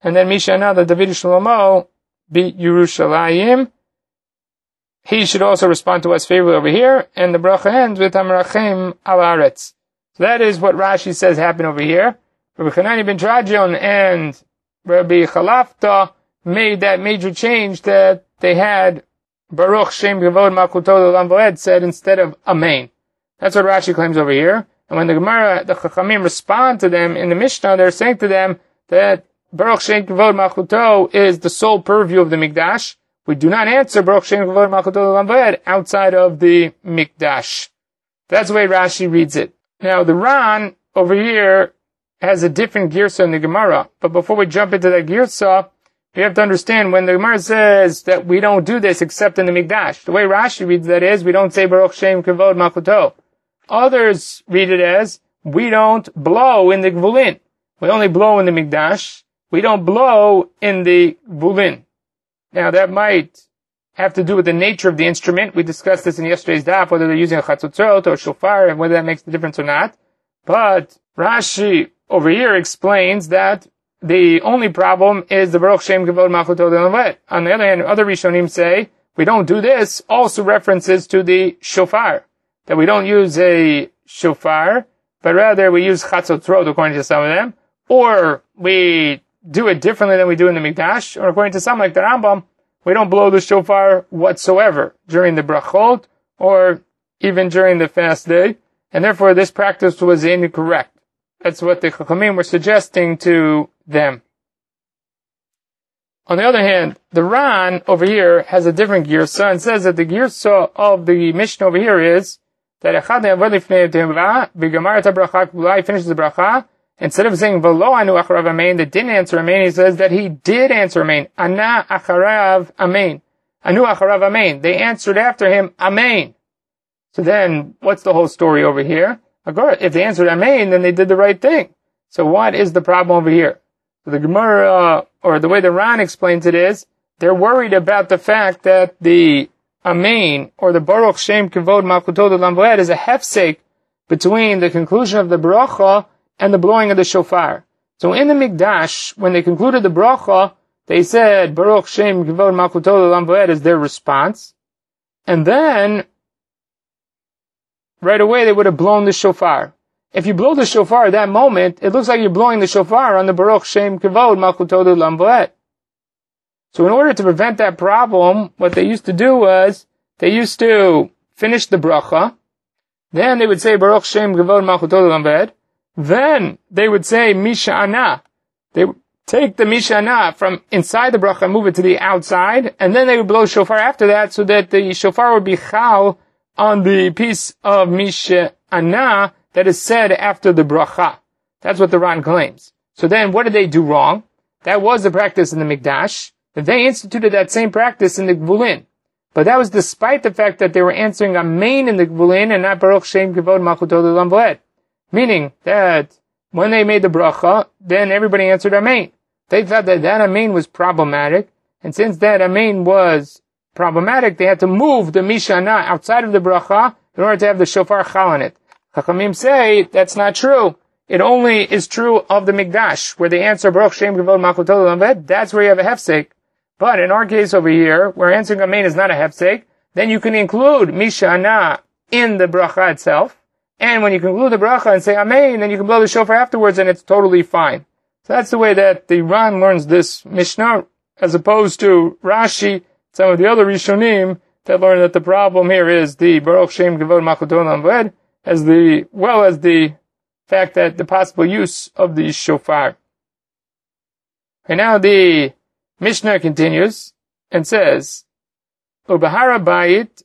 And then Mishana, the David Shlomo, Bi Yerushalayim. He should also respond to us favorably over here. And the bracha ends with Amrachem al Aretz. So that is what Rashi says happened over here. Rabbi Hanani ben Trajan and Rabbi Chalafta made that major change that they had Baruch Shem Kavod Malchuto L'Olam Va'ed said instead of Amen. That's what Rashi claims over here. And when the Gemara, the Chachamim respond to them in the Mishnah, they're saying to them that Baruch Shem Kavod Malchuto is the sole purview of the Mikdash. We do not answer Baruch Shem Kavod Malchuto L'Olam Va'ed outside of the Mikdash. That's the way Rashi reads it. Now the Ran over here has a different girsa in the Gemara. But before we jump into that girsa, we have to understand when the Gemara says that we don't do this except in the Mikdash. The way Rashi reads that is, we don't say Baruch Shem Kavod Malchuto. Others read it as, we don't blow in the Gvulin. We only blow in the Mikdash. We don't blow in the Gvulin. Now that might have to do with the nature of the instrument. We discussed this in yesterday's daf, whether they're using a chatzotzot or shofar, and whether that makes the difference or not. But Rashi over here explains that the only problem is the Baruch Shem Kavod Malchuto L'Olam Va'ed. On the other hand, other Rishonim say, we don't do this, also references to the shofar. That we don't use a shofar, but rather we use chatzotzot according to some of them, or we do it differently than we do in the Mikdash, or according to some like the Rambam, we don't blow the shofar whatsoever during the brachot, or even during the fast day, and therefore this practice was incorrect. That's what the Chachamim were suggesting to them. On the other hand, the Ran over here has a different girsa and says that the girsa of the Mishnah over here is that he finishes the bracha. Instead of saying v'lo anu acharav amen, that didn't answer amen, he says that he did answer amen. Ana acharav amen. Anu acharav amen. They answered after him amen. So then, what's the whole story over here? If they answered amen, then they did the right thing. So what is the problem over here? So the Gemara, or the way the Ran explains it is, they're worried about the fact that the amen, or the Baruch Shem Kavod Malchuto L'Olam Va'ed is a hefsek between the conclusion of the bracha and the blowing of the shofar. So in the Mikdash, when they concluded the bracha, they said Baruch Shem Kavod Malchuto L'Olam Va'ed is their response. And then, right away they would have blown the shofar. If you blow the shofar at that moment, it looks like you're blowing the shofar on the Baruch Shem Kavod Malchuto L'Olam Va'ed. So in order to prevent that problem, what they used to do was, they used to finish the bracha, then they would say Baruch Shem Kavod Malchuto L'Olam Va'ed, then they would say Mishana. They would take the Mishana from inside the bracha and move it to the outside, and then they would blow shofar after that so that the shofar would be chal on the piece of Mishana that is said after the bracha. That's what the Ran claims. So then what did they do wrong? That was the practice in the Mikdash. They instituted that same practice in the Gvulin. But that was despite the fact that they were answering amen in the Gvulin and not Baruch Shem Kavod Malchuto L'Olam Va'ed. Meaning that when they made the bracha, then everybody answered amen. They thought that that amen was problematic, and since that amen was problematic, they had to move the Mishana outside of the bracha in order to have the shofar chal on it. Chachamim say that's not true. It only is true of the Mikdash, where they answer Baruch Shem Kavod Malchuto L'Olam Va'ed. That's where you have a hefsek. But in our case over here, where answering amen is not a hefsek, then you can include Mishana in the bracha itself. And when you conclude the bracha and say amen, then you can blow the shofar afterwards and it's totally fine. So that's the way that the Ran learns this Mishnah, as opposed to Rashi, some of the other Rishonim that learn that the problem here is the Baruch Shem Kavod Malchuto L'Olam Va'ed, as the fact that the possible use of the shofar. And now the Mishnah continues and says, Ubahara Bayit,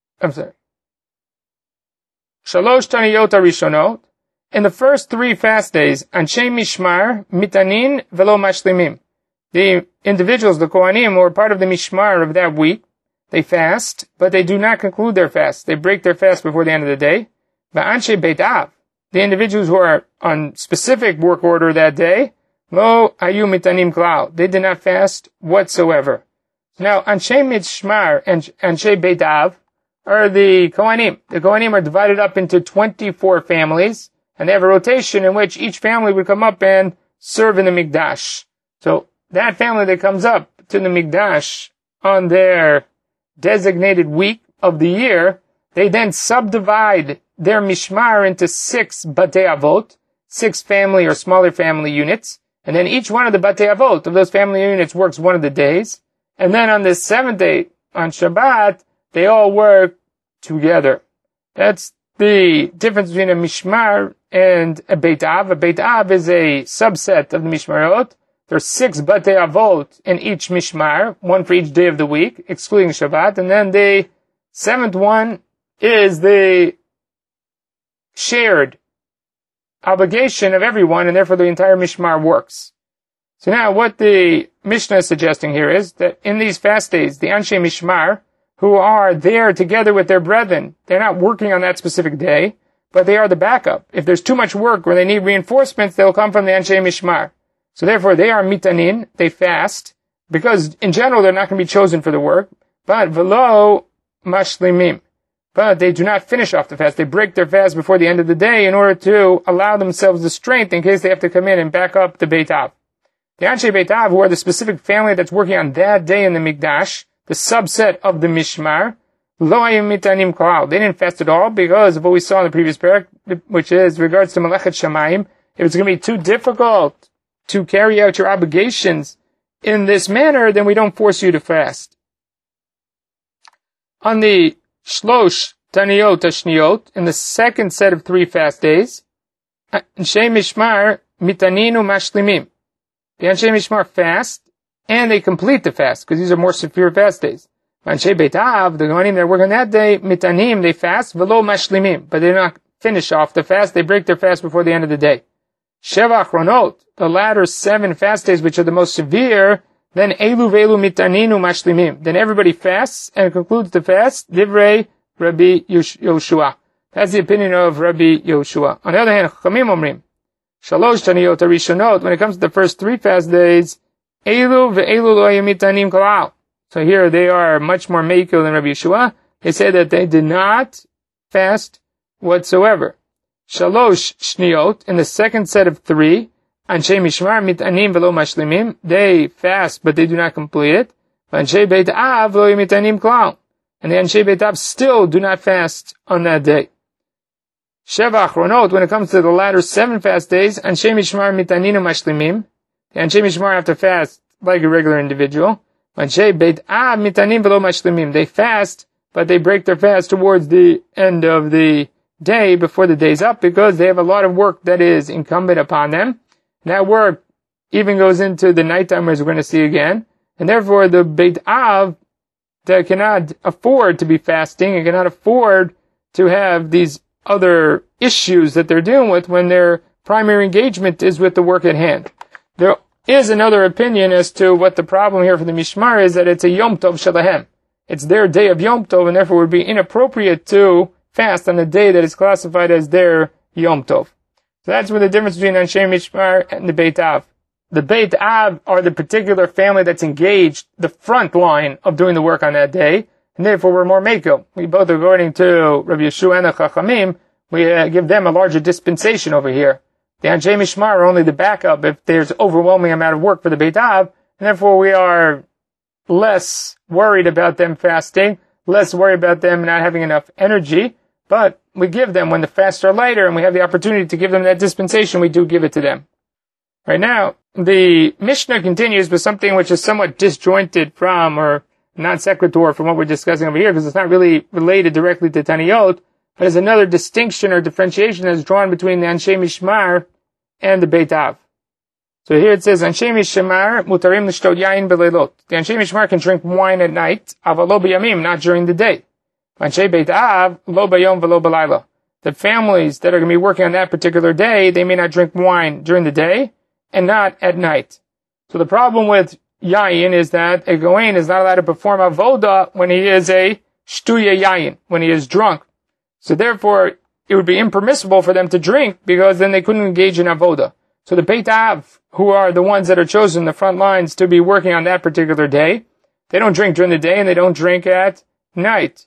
Shalosh Taniyot Rishonot, in the first 3 fast days, Anshe Mishmar, Mitanin, Velo Mashlimim. The individuals, the Kohanim, who are part of the Mishmar of that week, they fast, but they do not conclude their fast. They break their fast before the end of the day. But Anshe Beit Av, the individuals who are on specific work order that day, Lo Ayu Mitanim Klal, they did not fast whatsoever. Now, Anshe Mishmar and Anshe Beit Av are the Kohanim. The Kohanim are divided up into 24 families, and they have a rotation in which each family would come up and serve in the Mikdash. So, that family that comes up to the Mikdash on their designated week of the year, they then subdivide their mishmar into 6 batei avot, 6 family or smaller family units, and then each one of the batei avot of those family units works one of the days, and then on the 7th day, on Shabbat, they all work together. That's the difference between a mishmar and a beit av. A beit av is a subset of the mishmarot. There are 6 batei avot in each mishmar, one for each day of the week, excluding Shabbat, and then the 7th one is the shared obligation of everyone, and therefore the entire mishmar works. So now what the Mishnah is suggesting here is that in these fast days, the Anshe Mishmar, who are there together with their brethren, they're not working on that specific day, but they are the backup. If there's too much work or they need reinforcements, they'll come from the Anshe Mishmar. So therefore they are mitanin, they fast, because in general they're not going to be chosen for the work, but velo mashlimim. But they do not finish off the fast. They break their fast before the end of the day in order to allow themselves the strength in case they have to come in and back up the Beit Av. The Anshe Beit Av, who are the specific family that's working on that day in the Mikdash, the subset of the Mishmar, lo hayim mitanim klal. They didn't fast at all because of what we saw in the previous parak, which is regards to Melechet Shamayim. If it's going to be too difficult to carry out your obligations in this manner, then we don't force you to fast. On the Shlosh Taniyot Ashniyot, in the second set of 3 fast days, Anshe Mishmar mitaninu mashlimim. The Anshe Mishmar fast, and they complete the fast, because these are more severe fast days. Anshe Beit Av, the Kohanim that work on that day, mitanim, they fast, velo mashlimim, but they do not finish off the fast, they break their fast before the end of the day. Sheva Achronot, the latter 7 fast days, which are the most severe, then elu velu mitaninu mashlimim. Then everybody fasts and concludes the fast. Divrei Rabbi Yoshua. That's the opinion of Rabbi Yoshua. On the other hand, Chachamim omrim, Shalosh Taniyot Arishonot, when it comes to the first 3 fast days, elu ve'elu lo mitanim kalal. So here they are much more meikil than Rabbi Yoshua. They say that they did not fast whatsoever. Shalosh Shniyot, in the second set of 3, Anshe Mishmar mitanim velo mashlimim, they fast but they do not complete it. Anshe Beit Av lo mitanim klal, and the Anshe Beit Av still do not fast on that day. Sheva Achronot, when it comes to the latter 7 fast days, Anshe Mishmar mitaninu mashlimim, the Anshe Mishmar have to fast like a regular individual. Anshe Beit Av mitanim velo mashlimim, they fast but they break their fast towards the end of the day before the day's up, because they have a lot of work that is incumbent upon them. That work even goes into the nighttime, as we're going to see again. And therefore, the Beit Av that cannot afford to be fasting and cannot afford to have these other issues that they're dealing with when their primary engagement is with the work at hand. There is another opinion as to what the problem here for the Mishmar is, that it's a Yom Tov Shalahem. It's their day of Yom Tov, and therefore it would be inappropriate to fast on the day that is classified as their Yom Tov. So that's where the difference between Anshe Mishmar and the Beit Av. The Beit Av are the particular family that's engaged the front line of doing the work on that day, and therefore we're more meiko. We both, according to Rabbi Yeshua and the Chachamim, we give them a larger dispensation over here. The Anshe Mishmar are only the backup if there's overwhelming amount of work for the Beit Av, and therefore we are less worried about them fasting, less worried about them not having enough energy, but we give them, when the fasts are lighter and we have the opportunity to give them that dispensation, we do give it to them. Right now, the Mishnah continues with something which is somewhat disjointed from, or non sequitur from what we're discussing over here, because it's not really related directly to Taniyot, but is another distinction or differentiation that is drawn between the Anshe Mishmar and the Beit Av. So here it says, Anshe Mishmar mutarim l'shtot yain beleilot. The Anshe Mishmar can drink wine at night, aval lo b'yamim, not during the day. Anshe Beit Av, lo b'yom v'lo b'layla. The families that are going to be working on that particular day, they may not drink wine during the day, and not at night. So the problem with yayin is that a goen is not allowed to perform avoda when he is a shtuya yayin, when he is drunk. So therefore, it would be impermissible for them to drink, because then they couldn't engage in avoda. So the Beit Av, who are the ones that are chosen, the front lines, to be working on that particular day, they don't drink during the day and they don't drink at night,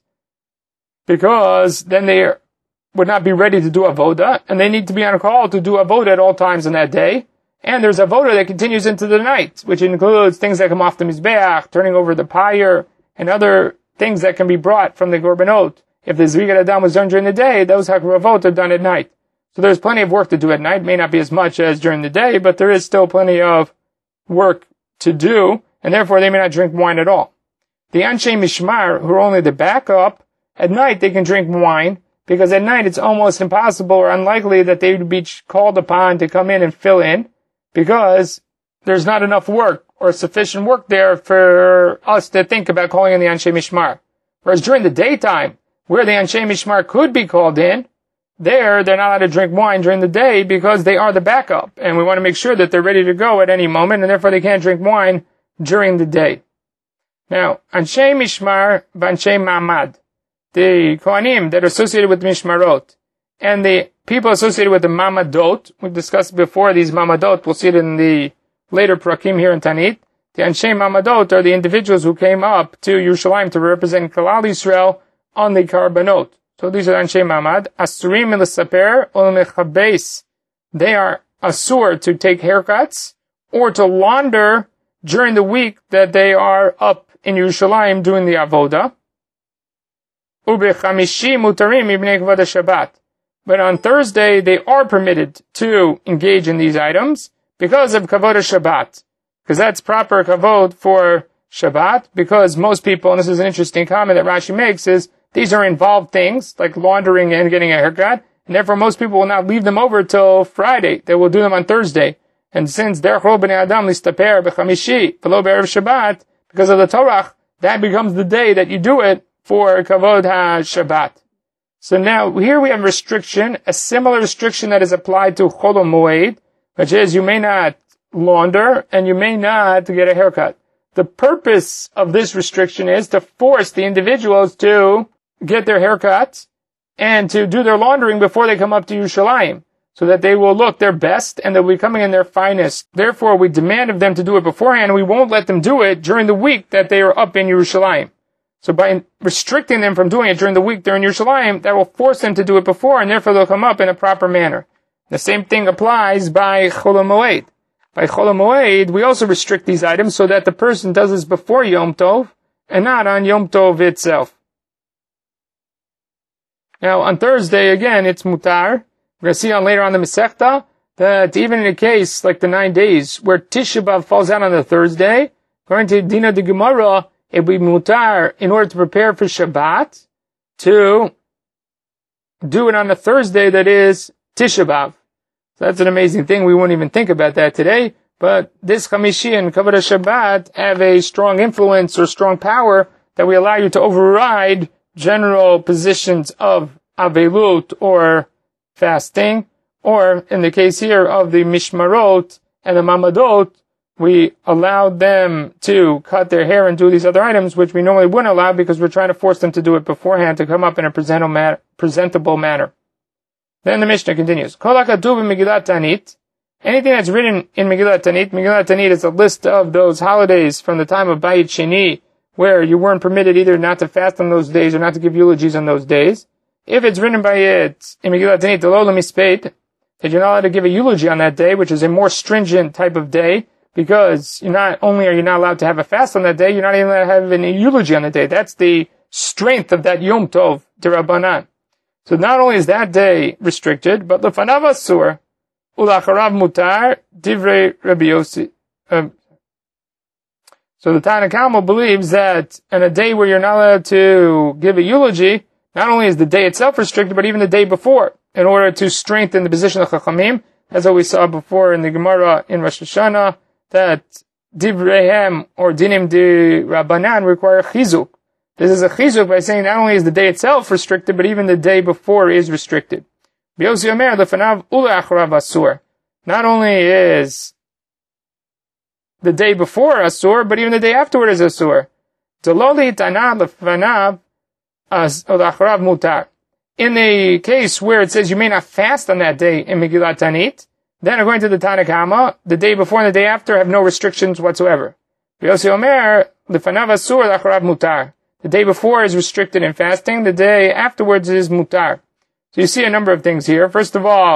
because then they would not be ready to do avoda, and they need to be on call to do avoda at all times in that day. And there's avoda that continues into the night, which includes things that come off the mizbeach, turning over the pyre, and other things that can be brought from the korbanot. If the zrigat adam was done during the day, those hakravot are done at night. So there's plenty of work to do at night. May not be as much as during the day, but there is still plenty of work to do, and therefore they may not drink wine at all. The Anshe Mishmar, who are only the backup, at night they can drink wine, because at night it's almost impossible or unlikely that they would be called upon to come in and fill in, because there's not enough work or sufficient work there for us to think about calling in the Anshe Mishmar. Whereas during the daytime, where the Anshe Mishmar could be called in, they're not allowed to drink wine during the day because they are the backup, and we want to make sure that they're ready to go at any moment, and therefore they can't drink wine during the day. Now, Anshe Mishmar v'Anshe Ma'amad, the Kohanim that are associated with the Mishmarot, and the people associated with the Mamadot, we've discussed before these Mamadot, we'll see it in the later Prakim here in Tanit. The Anshe Mamadot are the individuals who came up to Yerushalayim to represent Kalal Yisrael on the Karbanot. So these are Anshe Mamad. Asurim l'saper u'mechabes. They are asur to take haircuts or to launder during the week that they are up in Yerushalayim doing the avoda. Ubechamishi mutarim ibnei kavod Shabbat. But on Thursday they are permitted to engage in these items because of kavod Shabbat, because that's proper kavod for Shabbat. Because most people, and this is an interesting comment that Rashi makes, is these are involved things, like laundering and getting a haircut, and therefore most people will not leave them over till Friday. They will do them on Thursday. And since derech rov bnei adam listaper b'chamishi v'lo b'erev Shabbat, because of the Torah, that becomes the day that you do it for kavod ha-Shabbat. So now, here we have a restriction, a similar restriction that is applied to Chol Moed, which is you may not launder and you may not get a haircut. The purpose of this restriction is to force the individuals to get their haircuts and to do their laundering before they come up to Yerushalayim, so that they will look their best and they'll be coming in their finest. Therefore, we demand of them to do it beforehand, and we won't let them do it during the week that they are up in Yerushalayim. So by restricting them from doing it during the week they're in Yerushalayim, that will force them to do it before, and therefore they'll come up in a proper manner. The same thing applies by Chol Moed. By Chol Moed, we also restrict these items so that the person does this before Yom Tov and not on Yom Tov itself. Now, on Thursday, again, it's mutar. We're going to see on later on the Masechta that even in a case like the 9 days where Tisha B'Av falls out on the Thursday, according to Dina de Gemara, it would be mutar in order to prepare for Shabbat to do it on the Thursday that is Tisha B'Av. So that's an amazing thing. We won't even think about that today. But this Chamishi and Kavod Shabbat have a strong influence or strong power that we allow you to override general positions of Avelut or fasting, or in the case here of the Mishmarot and the Mamadot, we allowed them to cut their hair and do these other items, which we normally wouldn't allow because we're trying to force them to do it beforehand to come up in a presentable manner. Then the Mishnah continues. Kol hakatuv b'Megillat Tanit. Anything that's written in Megillat Tanit is a list of those holidays from the time of Bayit Sheni, where you weren't permitted either not to fast on those days or not to give eulogies on those days. If it's written by it in Megillat Tanit, that you're not allowed to give a eulogy on that day, which is a more stringent type of day, because not only are you not allowed to have a fast on that day, you're not even allowed to have any eulogy on that day. That's the strength of that Yom Tov D'Rabbanan. So not only is that day restricted, but lefanav asur, ulacharav mutar, divrei Rabbi Yossi. So the Tana Kama believes that on a day where you're not allowed to give a eulogy, not only is the day itself restricted, but even the day before, in order to strengthen the position of Chachamim, as we saw before in the Gemara in Rosh Hashanah, that Divreihem or Dinim di Rabbanan require chizuk. This is a chizuk by saying not only is the day itself restricted, but even the day before is restricted. B'Yossi Omer lefanav uleacharav asur. Not only is the day before asur, but even the day afterward is asur. Deloli tana lefanav uleacharav mutar. In the case where it says you may not fast on that day in Megillat Tanit, then according to the Tana Kama, the day before and the day after have no restrictions whatsoever. B'Yossi Omer lefanav asur uleacharav mutar. The day before is restricted in fasting. The day afterwards is mutar. So you see a number of things here. First of all,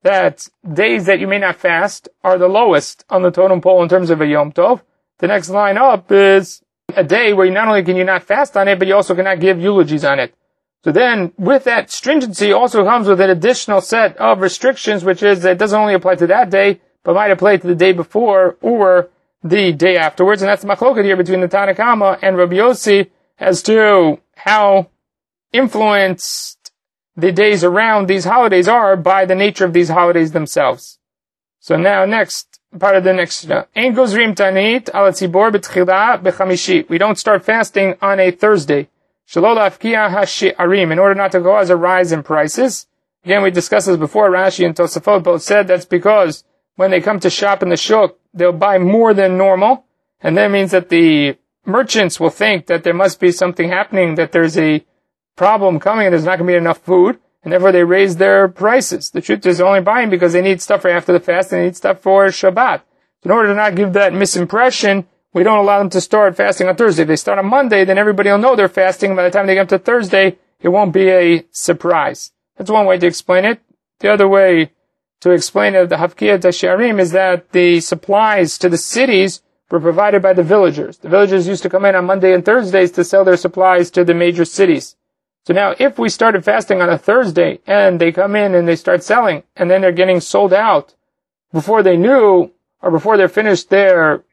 that days that you may not fast are the lowest on the totem pole in terms of a Yom Tov. The next line up is a day where not only can you not fast on it, but you also cannot give eulogies on it. So then, with that stringency also comes with an additional set of restrictions, which is that it doesn't only apply to that day, but might apply to the day before or the day afterwards. And that's the machloket here between the Tanna Kama and Rabbi Yossi as to how influenced the days around these holidays are by the nature of these holidays themselves. So now, next part of the next Ein gozrim tanit al tzibor b'tchila b'chamishi. We don't start fasting on a Thursday. Shelo la'afkia hashi'arim, in order not to cause a rise in prices. Again, we discussed this before. Rashi and Tosafot both said that's because when they come to shop in the shuk, they'll buy more than normal, and that means that the merchants will think that there must be something happening, that there's a problem coming and there's not going to be enough food, and therefore they raise their prices. The truth is they're only buying because they need stuff for after the fast and they need stuff for Shabbat. In order to not give that misimpression, we don't allow them to start fasting on Thursday. If they start on Monday, then everybody will know they're fasting. By the time they get to Thursday, it won't be a surprise. That's one way to explain it. The other way to explain it, the Hafkiyat Hashi'arim, is that the supplies to the cities were provided by the villagers. The villagers used to come in on Monday and Thursdays to sell their supplies to the major cities. So now, if we started fasting on a Thursday, and they come in and they start selling, and then they're getting sold out before they knew, or before they're finished their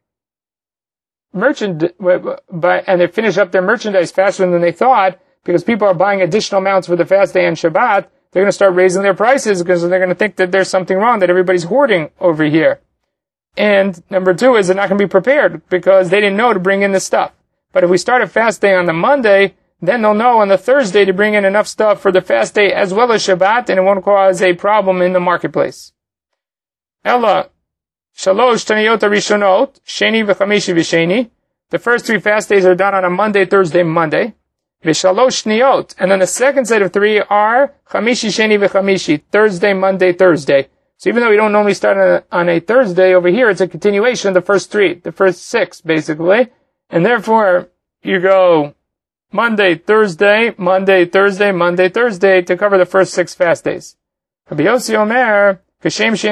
and they finish up their merchandise faster than they thought, because people are buying additional amounts for the fast day and Shabbat, they're going to start raising their prices because they're going to think that there's something wrong, that everybody's hoarding over here. And number two is they're not going to be prepared because they didn't know to bring in the stuff. But if we start a fast day on the Monday, then they'll know on the Thursday to bring in enough stuff for the fast day as well as Shabbat, and it won't cause a problem in the marketplace. Ella, Shalosh Taniyot Rishonot, Sheni v'Chamishi v'Sheni. The first three fast days are done on a Monday, Thursday, Monday. V'Shalosh Shniyot. And then the second set of three are Chamishi, Sheni v'Chamishi, Thursday, Monday, Thursday. So even though we don't normally start on a Thursday, over here it's a continuation of the first three, the first six, basically. And therefore, you go Monday, Thursday, Monday, Thursday, Monday, Thursday to cover the first six fast days. Rabbi Yossi Omer, just like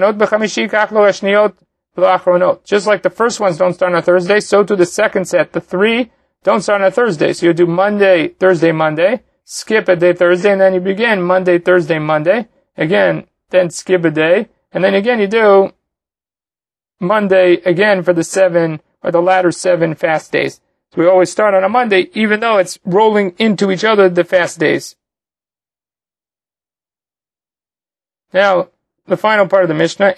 the first ones don't start on a Thursday, so do the second set. The three don't start on a Thursday. So you do Monday, Thursday, Monday, skip a day Thursday, and then you begin Monday, Thursday, Monday. Again, then skip a day, and then again you do Monday again for the seven, or the latter seven fast days. So we always start on a Monday, even though it's rolling into each other, the fast days. Now, the final part of the Mishnah,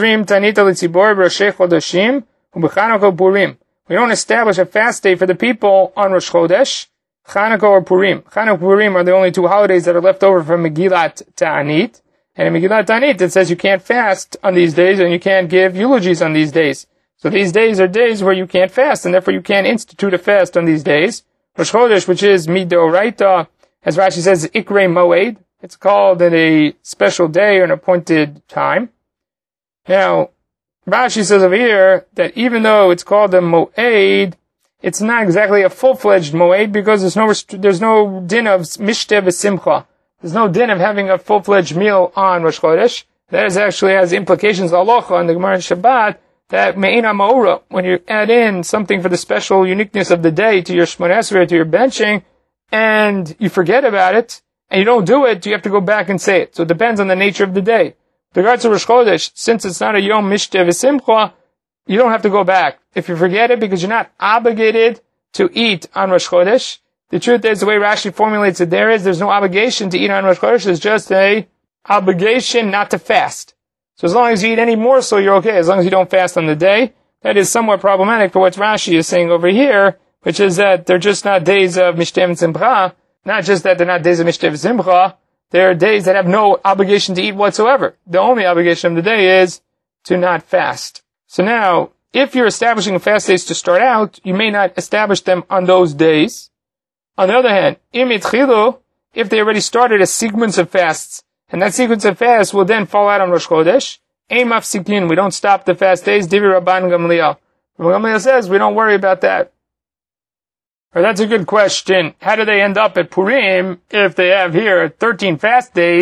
we don't establish a fast day for the people on Rosh Chodesh, Chanukah or Purim. Chanukah and Purim are the only two holidays that are left over from Megillat Ta'anit. And in Megillat Ta'anit it says you can't fast on these days and you can't give eulogies on these days. So these days are days where you can't fast, and therefore you can't institute a fast on these days. Rosh Chodesh, which is Midoraita, as Rashi says, Ikrei Moed. It's called in a special day or an appointed time. Now, Rashi says over here that even though it's called a Moed, it's not exactly a full-fledged Moed because there's no din of Mishteh v'Simcha. There's no din of having a full-fledged meal on Rosh Chodesh. That actually has implications halacha in the Gemara Shabbat, that me'ina ma'ora, when you add in something for the special uniqueness of the day to your Shmoneh Esrei, to your benching, and you forget about it, and you don't do it, you have to go back and say it. So it depends on the nature of the day. With regards to Rosh Chodesh, since it's not a Yom Mishteh v'Simcha, you don't have to go back. If you forget it, because you're not obligated to eat on Rosh Chodesh, the truth is, the way Rashi formulates it there is, there's no obligation to eat on Rosh Chodesh, there's just a obligation not to fast. So as long as you eat any morsel, you're okay, as long as you don't fast on the day. That is somewhat problematic for what Rashi is saying over here, which is that they're just not days of Mishteh v'Simcha. Not just that they're not days of Mishteh v'Simcha, they're days that have no obligation to eat whatsoever. The only obligation of the day is to not fast. So now, if you're establishing fast days to start out, you may not establish them on those days. On the other hand, if they already started a sequence of fasts, and that sequence of fasts will then fall out on Rosh Chodesh, we don't stop the fast days, Divi Rabban Gamliel. Rabban Gamliel says we don't worry about that. Or that's a good question. How do they end up at Purim if they have here 13 fast days,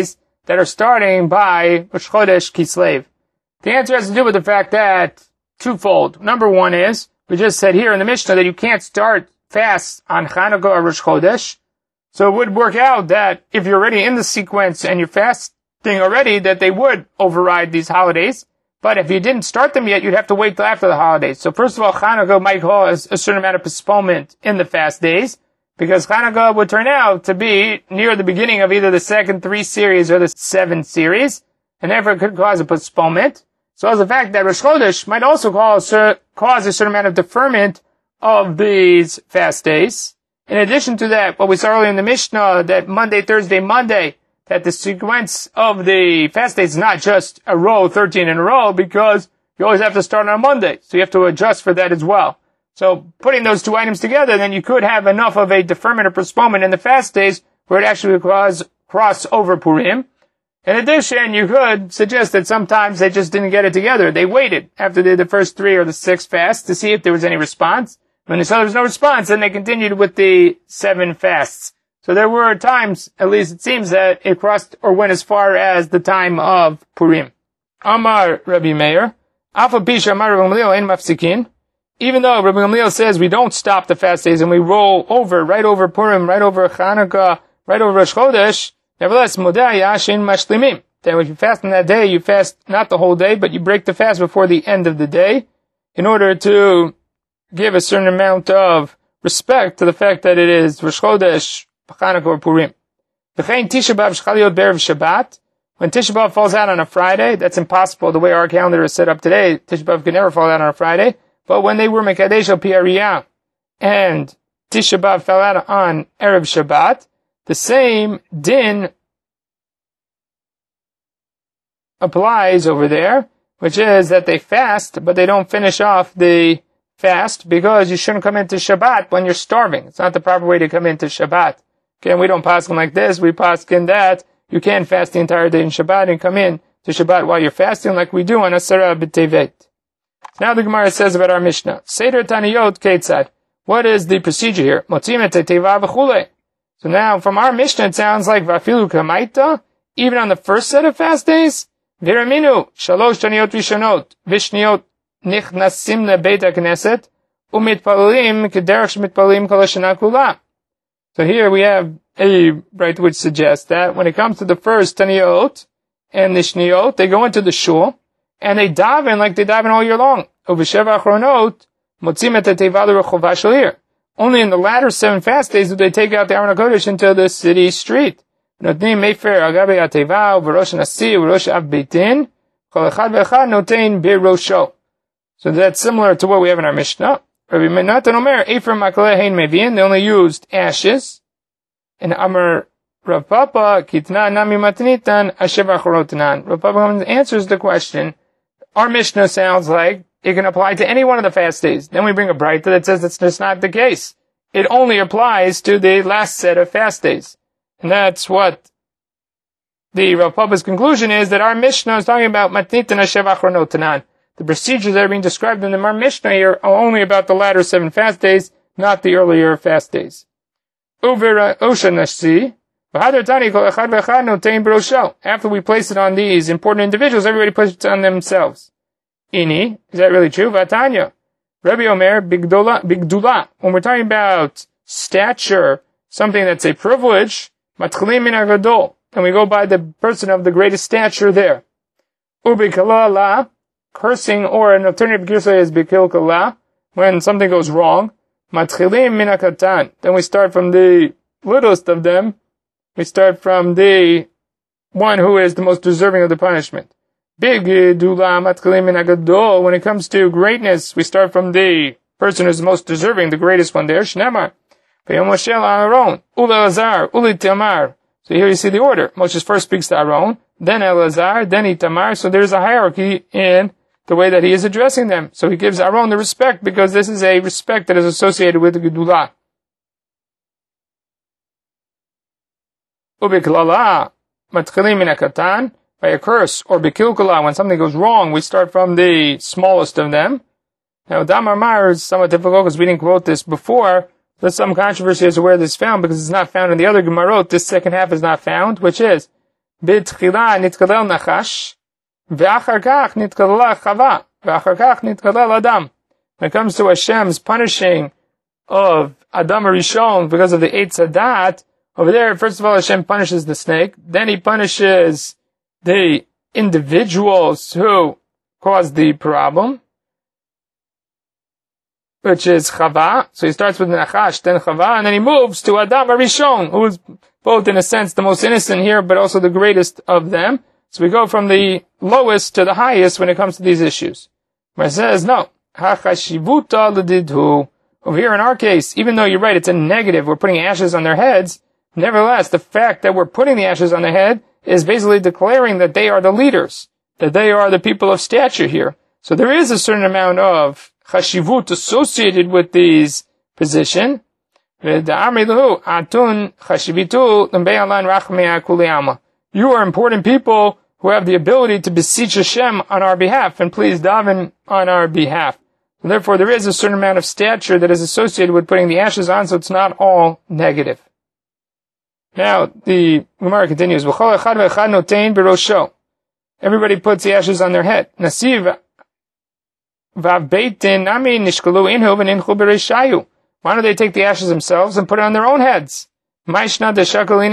that are starting by Rosh Chodesh Kislev? The answer has to do with the fact that twofold. Number one is, we just said here in the Mishnah that you can't start fast on Chanukah or Rosh Chodesh. So it would work out that if you're already in the sequence and you're fasting already, that they would override these holidays. But if you didn't start them yet, you'd have to wait till after the holidays. So first of all, Chanukah might cause a certain amount of postponement in the fast days, because Chanukah would turn out to be near the beginning of either the second 3 series or the 7 series, and therefore it could cause a postponement. So as the fact that Rosh Chodesh might also cause a certain amount of deferment of these fast days. In addition to that, what we saw earlier in the Mishnah, that Monday, Thursday, Monday, that the sequence of the fast days is not just a row, 13 in a row, because you always have to start on a Monday. So you have to adjust for that as well. So putting those two items together, then you could have enough of a deferment or postponement in the fast days where it actually would cross over Purim. In addition, you could suggest that sometimes they just didn't get it together. They waited after they did the first 3 or the 6 fasts to see if there was any response. When they saw there was no response, then they continued with the 7 fasts. So there were times, at least it seems, that it crossed or went as far as the time of Purim. Amar Rabbi Meir, Afa Pisha Amar Rabbi Gamliel Ein Mafsikin. Even though Rabbi Gamliel says we don't stop the fast days and we roll over, right over Purim, right over Chanukah, right over Rosh Chodesh, nevertheless, Modaya Shein Mashlimim. That when you fast on that day, you fast not the whole day, but you break the fast before the end of the day in order to give a certain amount of respect to the fact that it is Rosh Chodesh, Chanukah, or Purim. V'chein Tisha B'Av shechal liot b'erev Shabbat. When Tisha B'Av falls out on a Friday, that's impossible. The way our calendar is set up today, Tisha B'Av can never fall out on a Friday. But when they were Mekadesh al Pi Ariyah and Tisha B'Av fell out on Erev Shabbat, the same din applies over there, which is that they fast, but they don't finish off the fast because you shouldn't come into Shabbat when you're starving. It's not the proper way to come into Shabbat. Okay, and we don't paskin like this. We paskin that you can fast the entire day in Shabbat and come in to Shabbat while you're fasting like we do on Asara B'Tevet. Now the Gemara says about our Mishnah. Seder Taniyot Ketzad. What is the procedure here? Motzim et teva v'chule. So now from our Mishnah it sounds like Vafilu Kamaita, even on the first set of fast days, Viraminu, Shalosh Taniyot Rishonot, Vishniyot Nichnasim LeBeit HaKnesset, Umitpalalim Kederach Shmitpalalim Kol HaShana Kula. So here we have a right which suggests that when it comes to the first Taniyot and the Shniyot, they go into the shul, and they daven like they daven all year long. Uvesheva Achronot, Motzim et teva l'rechovah shalir. Only in the latter 7 fast days do they take out the Aron HaKodesh into the city street. Notnim mefer agabe ateva uverosh nasi uverosh av beitin kol echad ve'echad notein birosho. So that's similar to what we have in our Mishnah. Rabbi Menatan Omer, Ephraim Makaleh Hein Mevian, they only used ashes. And Amar Rav Papa, Kitna Nami Matanitan, Ashev Achorotanan. Rav Papa answers the question. Our Mishnah sounds like it can apply to any one of the fast days. Then we bring a braita that says that's just not the case. It only applies to the last set of fast days. And that's what the Rav Papa's conclusion is, that our Mishnah is talking about Matanitan Ashev Achorotanan. The procedures that are being described in the Mar Mishnah here are only about the latter 7 fast days, not the earlier fast days. After we place it on these important individuals, everybody puts it on themselves. Ini, is that really true? Vatanya. Rabbi Omer, bigdula. When we're talking about stature, something that's a privilege, matchilim min agadol, and we go by the person of the greatest stature there. Ubikala, cursing, or an alternative girsa is bikilkala, when something goes wrong. Matchilim min akatan. Then we start from the littlest of them. We start from the one who is the most deserving of the punishment. Big dula matchilim min agadol. When it comes to greatness, we start from the person who's most deserving, the greatest one there. Shnemar. V'yom Moshe Aaron. Ule Elazar. Ule Tamar. So here you see the order. Moshe first speaks to Aaron, then Elazar, then Itamar. So there's a hierarchy in the way that he is addressing them. So he gives Aaron the respect because this is a respect that is associated with the Gedulah. Ubiklala, matchilim min akatan, by a curse, or bikilkala, when something goes wrong, we start from the smallest of them. Now, Damar Mar is somewhat difficult because we didn't quote this before. There's some controversy as to where this is found because it's not found in the other Gemarot. This second half is not found, which is, בתחילה נתקלל נחש, ואחר כך נתקללה חווה, ואחר כך נתקלל אדם. When it comes to Hashem's punishing of Adam Rishon because of the Eitz Hadat, over there, first of all, Hashem punishes the snake, then he punishes the individuals who caused the problem, which is Chava. So he starts with Nachash, then Chava, and then he moves to Adam Rishon, who is both in a sense the most innocent here, but also the greatest of them. So we go from the lowest to the highest when it comes to these issues. Where it says, no, HaChashivuta l'didhu. Over here in our case, even though you're right, it's a negative, we're putting ashes on their heads, nevertheless, the fact that we're putting the ashes on their head is basically declaring that they are the leaders, that they are the people of stature here. So there is a certain amount of chashivut associated with these position. You are important people who have the ability to beseech Hashem on our behalf and please daven on our behalf. And therefore, there is a certain amount of stature that is associated with putting the ashes on, so it's not all negative. Now, the Gemara continues, everybody puts the ashes on their head. Why don't they take the ashes themselves and put it on their own heads? Why do we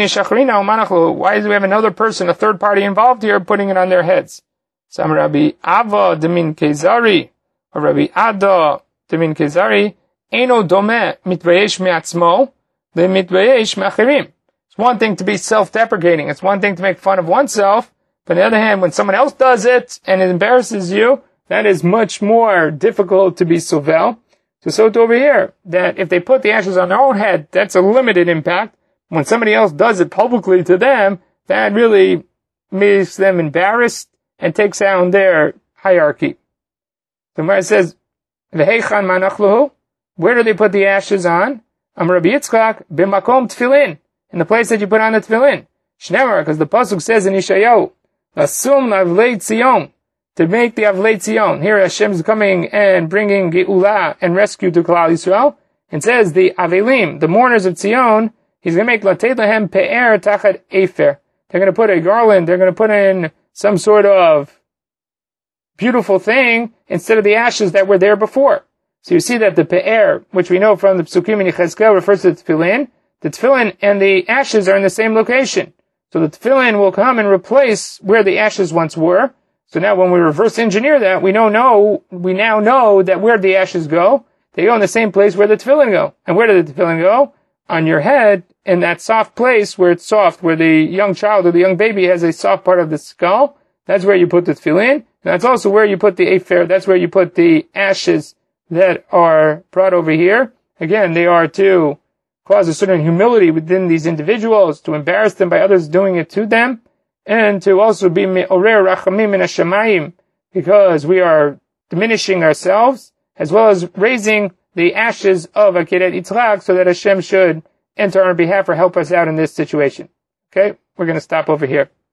have another person, a third party involved here, putting it on their heads? Some Rabbi Ava Demin Kezari, or Rabbi Ada Demin Kezari, Eno Dome Mitvayesh Me'atzmo, Le Mitvayesh Me'achirim. It's one thing to be self-deprecating. It's one thing to make fun of oneself. But on the other hand, when someone else does it and it embarrasses you, that is much more difficult to be sovel. So to over here, that if they put the ashes on their own head, that's a limited impact. When somebody else does it publicly to them, that really makes them embarrassed and takes down their hierarchy. The Gemara says, V'heichan manachluhu? Where do they put the ashes on? Rabbi Yitzchak, b'makom tefillin, in the place that you put on the tefillin. Shneimar, because the pasuk says in Yeshayahu, Asum avlei tzion, to make the avlei tzion. Here Hashem is coming and bringing Geula and rescue to Klal Yisrael. It says the avelim, the mourners of Tzion, he's going to make latei lahem pe'er tachat efer. They're going to put a garland, they're going to put in some sort of beautiful thing instead of the ashes that were there before. So you see that the pe'er, which we know from the Psukim in Yechezkel, refers to the tefillin. The tefillin and the ashes are in the same location. So the tefillin will come and replace where the ashes once were. So now when we reverse engineer that, we now know that where the ashes go, they go in the same place where the tefillin go. And where did the tefillin go? On your head, in that soft place where it's soft, where the young child or the young baby has a soft part of the skull. That's where you put the tefillin. And that's also where you put the efer. That's where you put the ashes that are brought over here. Again, they are to cause a certain humility within these individuals, to embarrass them by others doing it to them, and to also be me'orer rachamim min hashamayim, because we are diminishing ourselves, as well as raising the ashes of Akeret Yitzchak, so that Hashem should enter on our behalf or help us out in this situation. Okay, we're going to stop over here.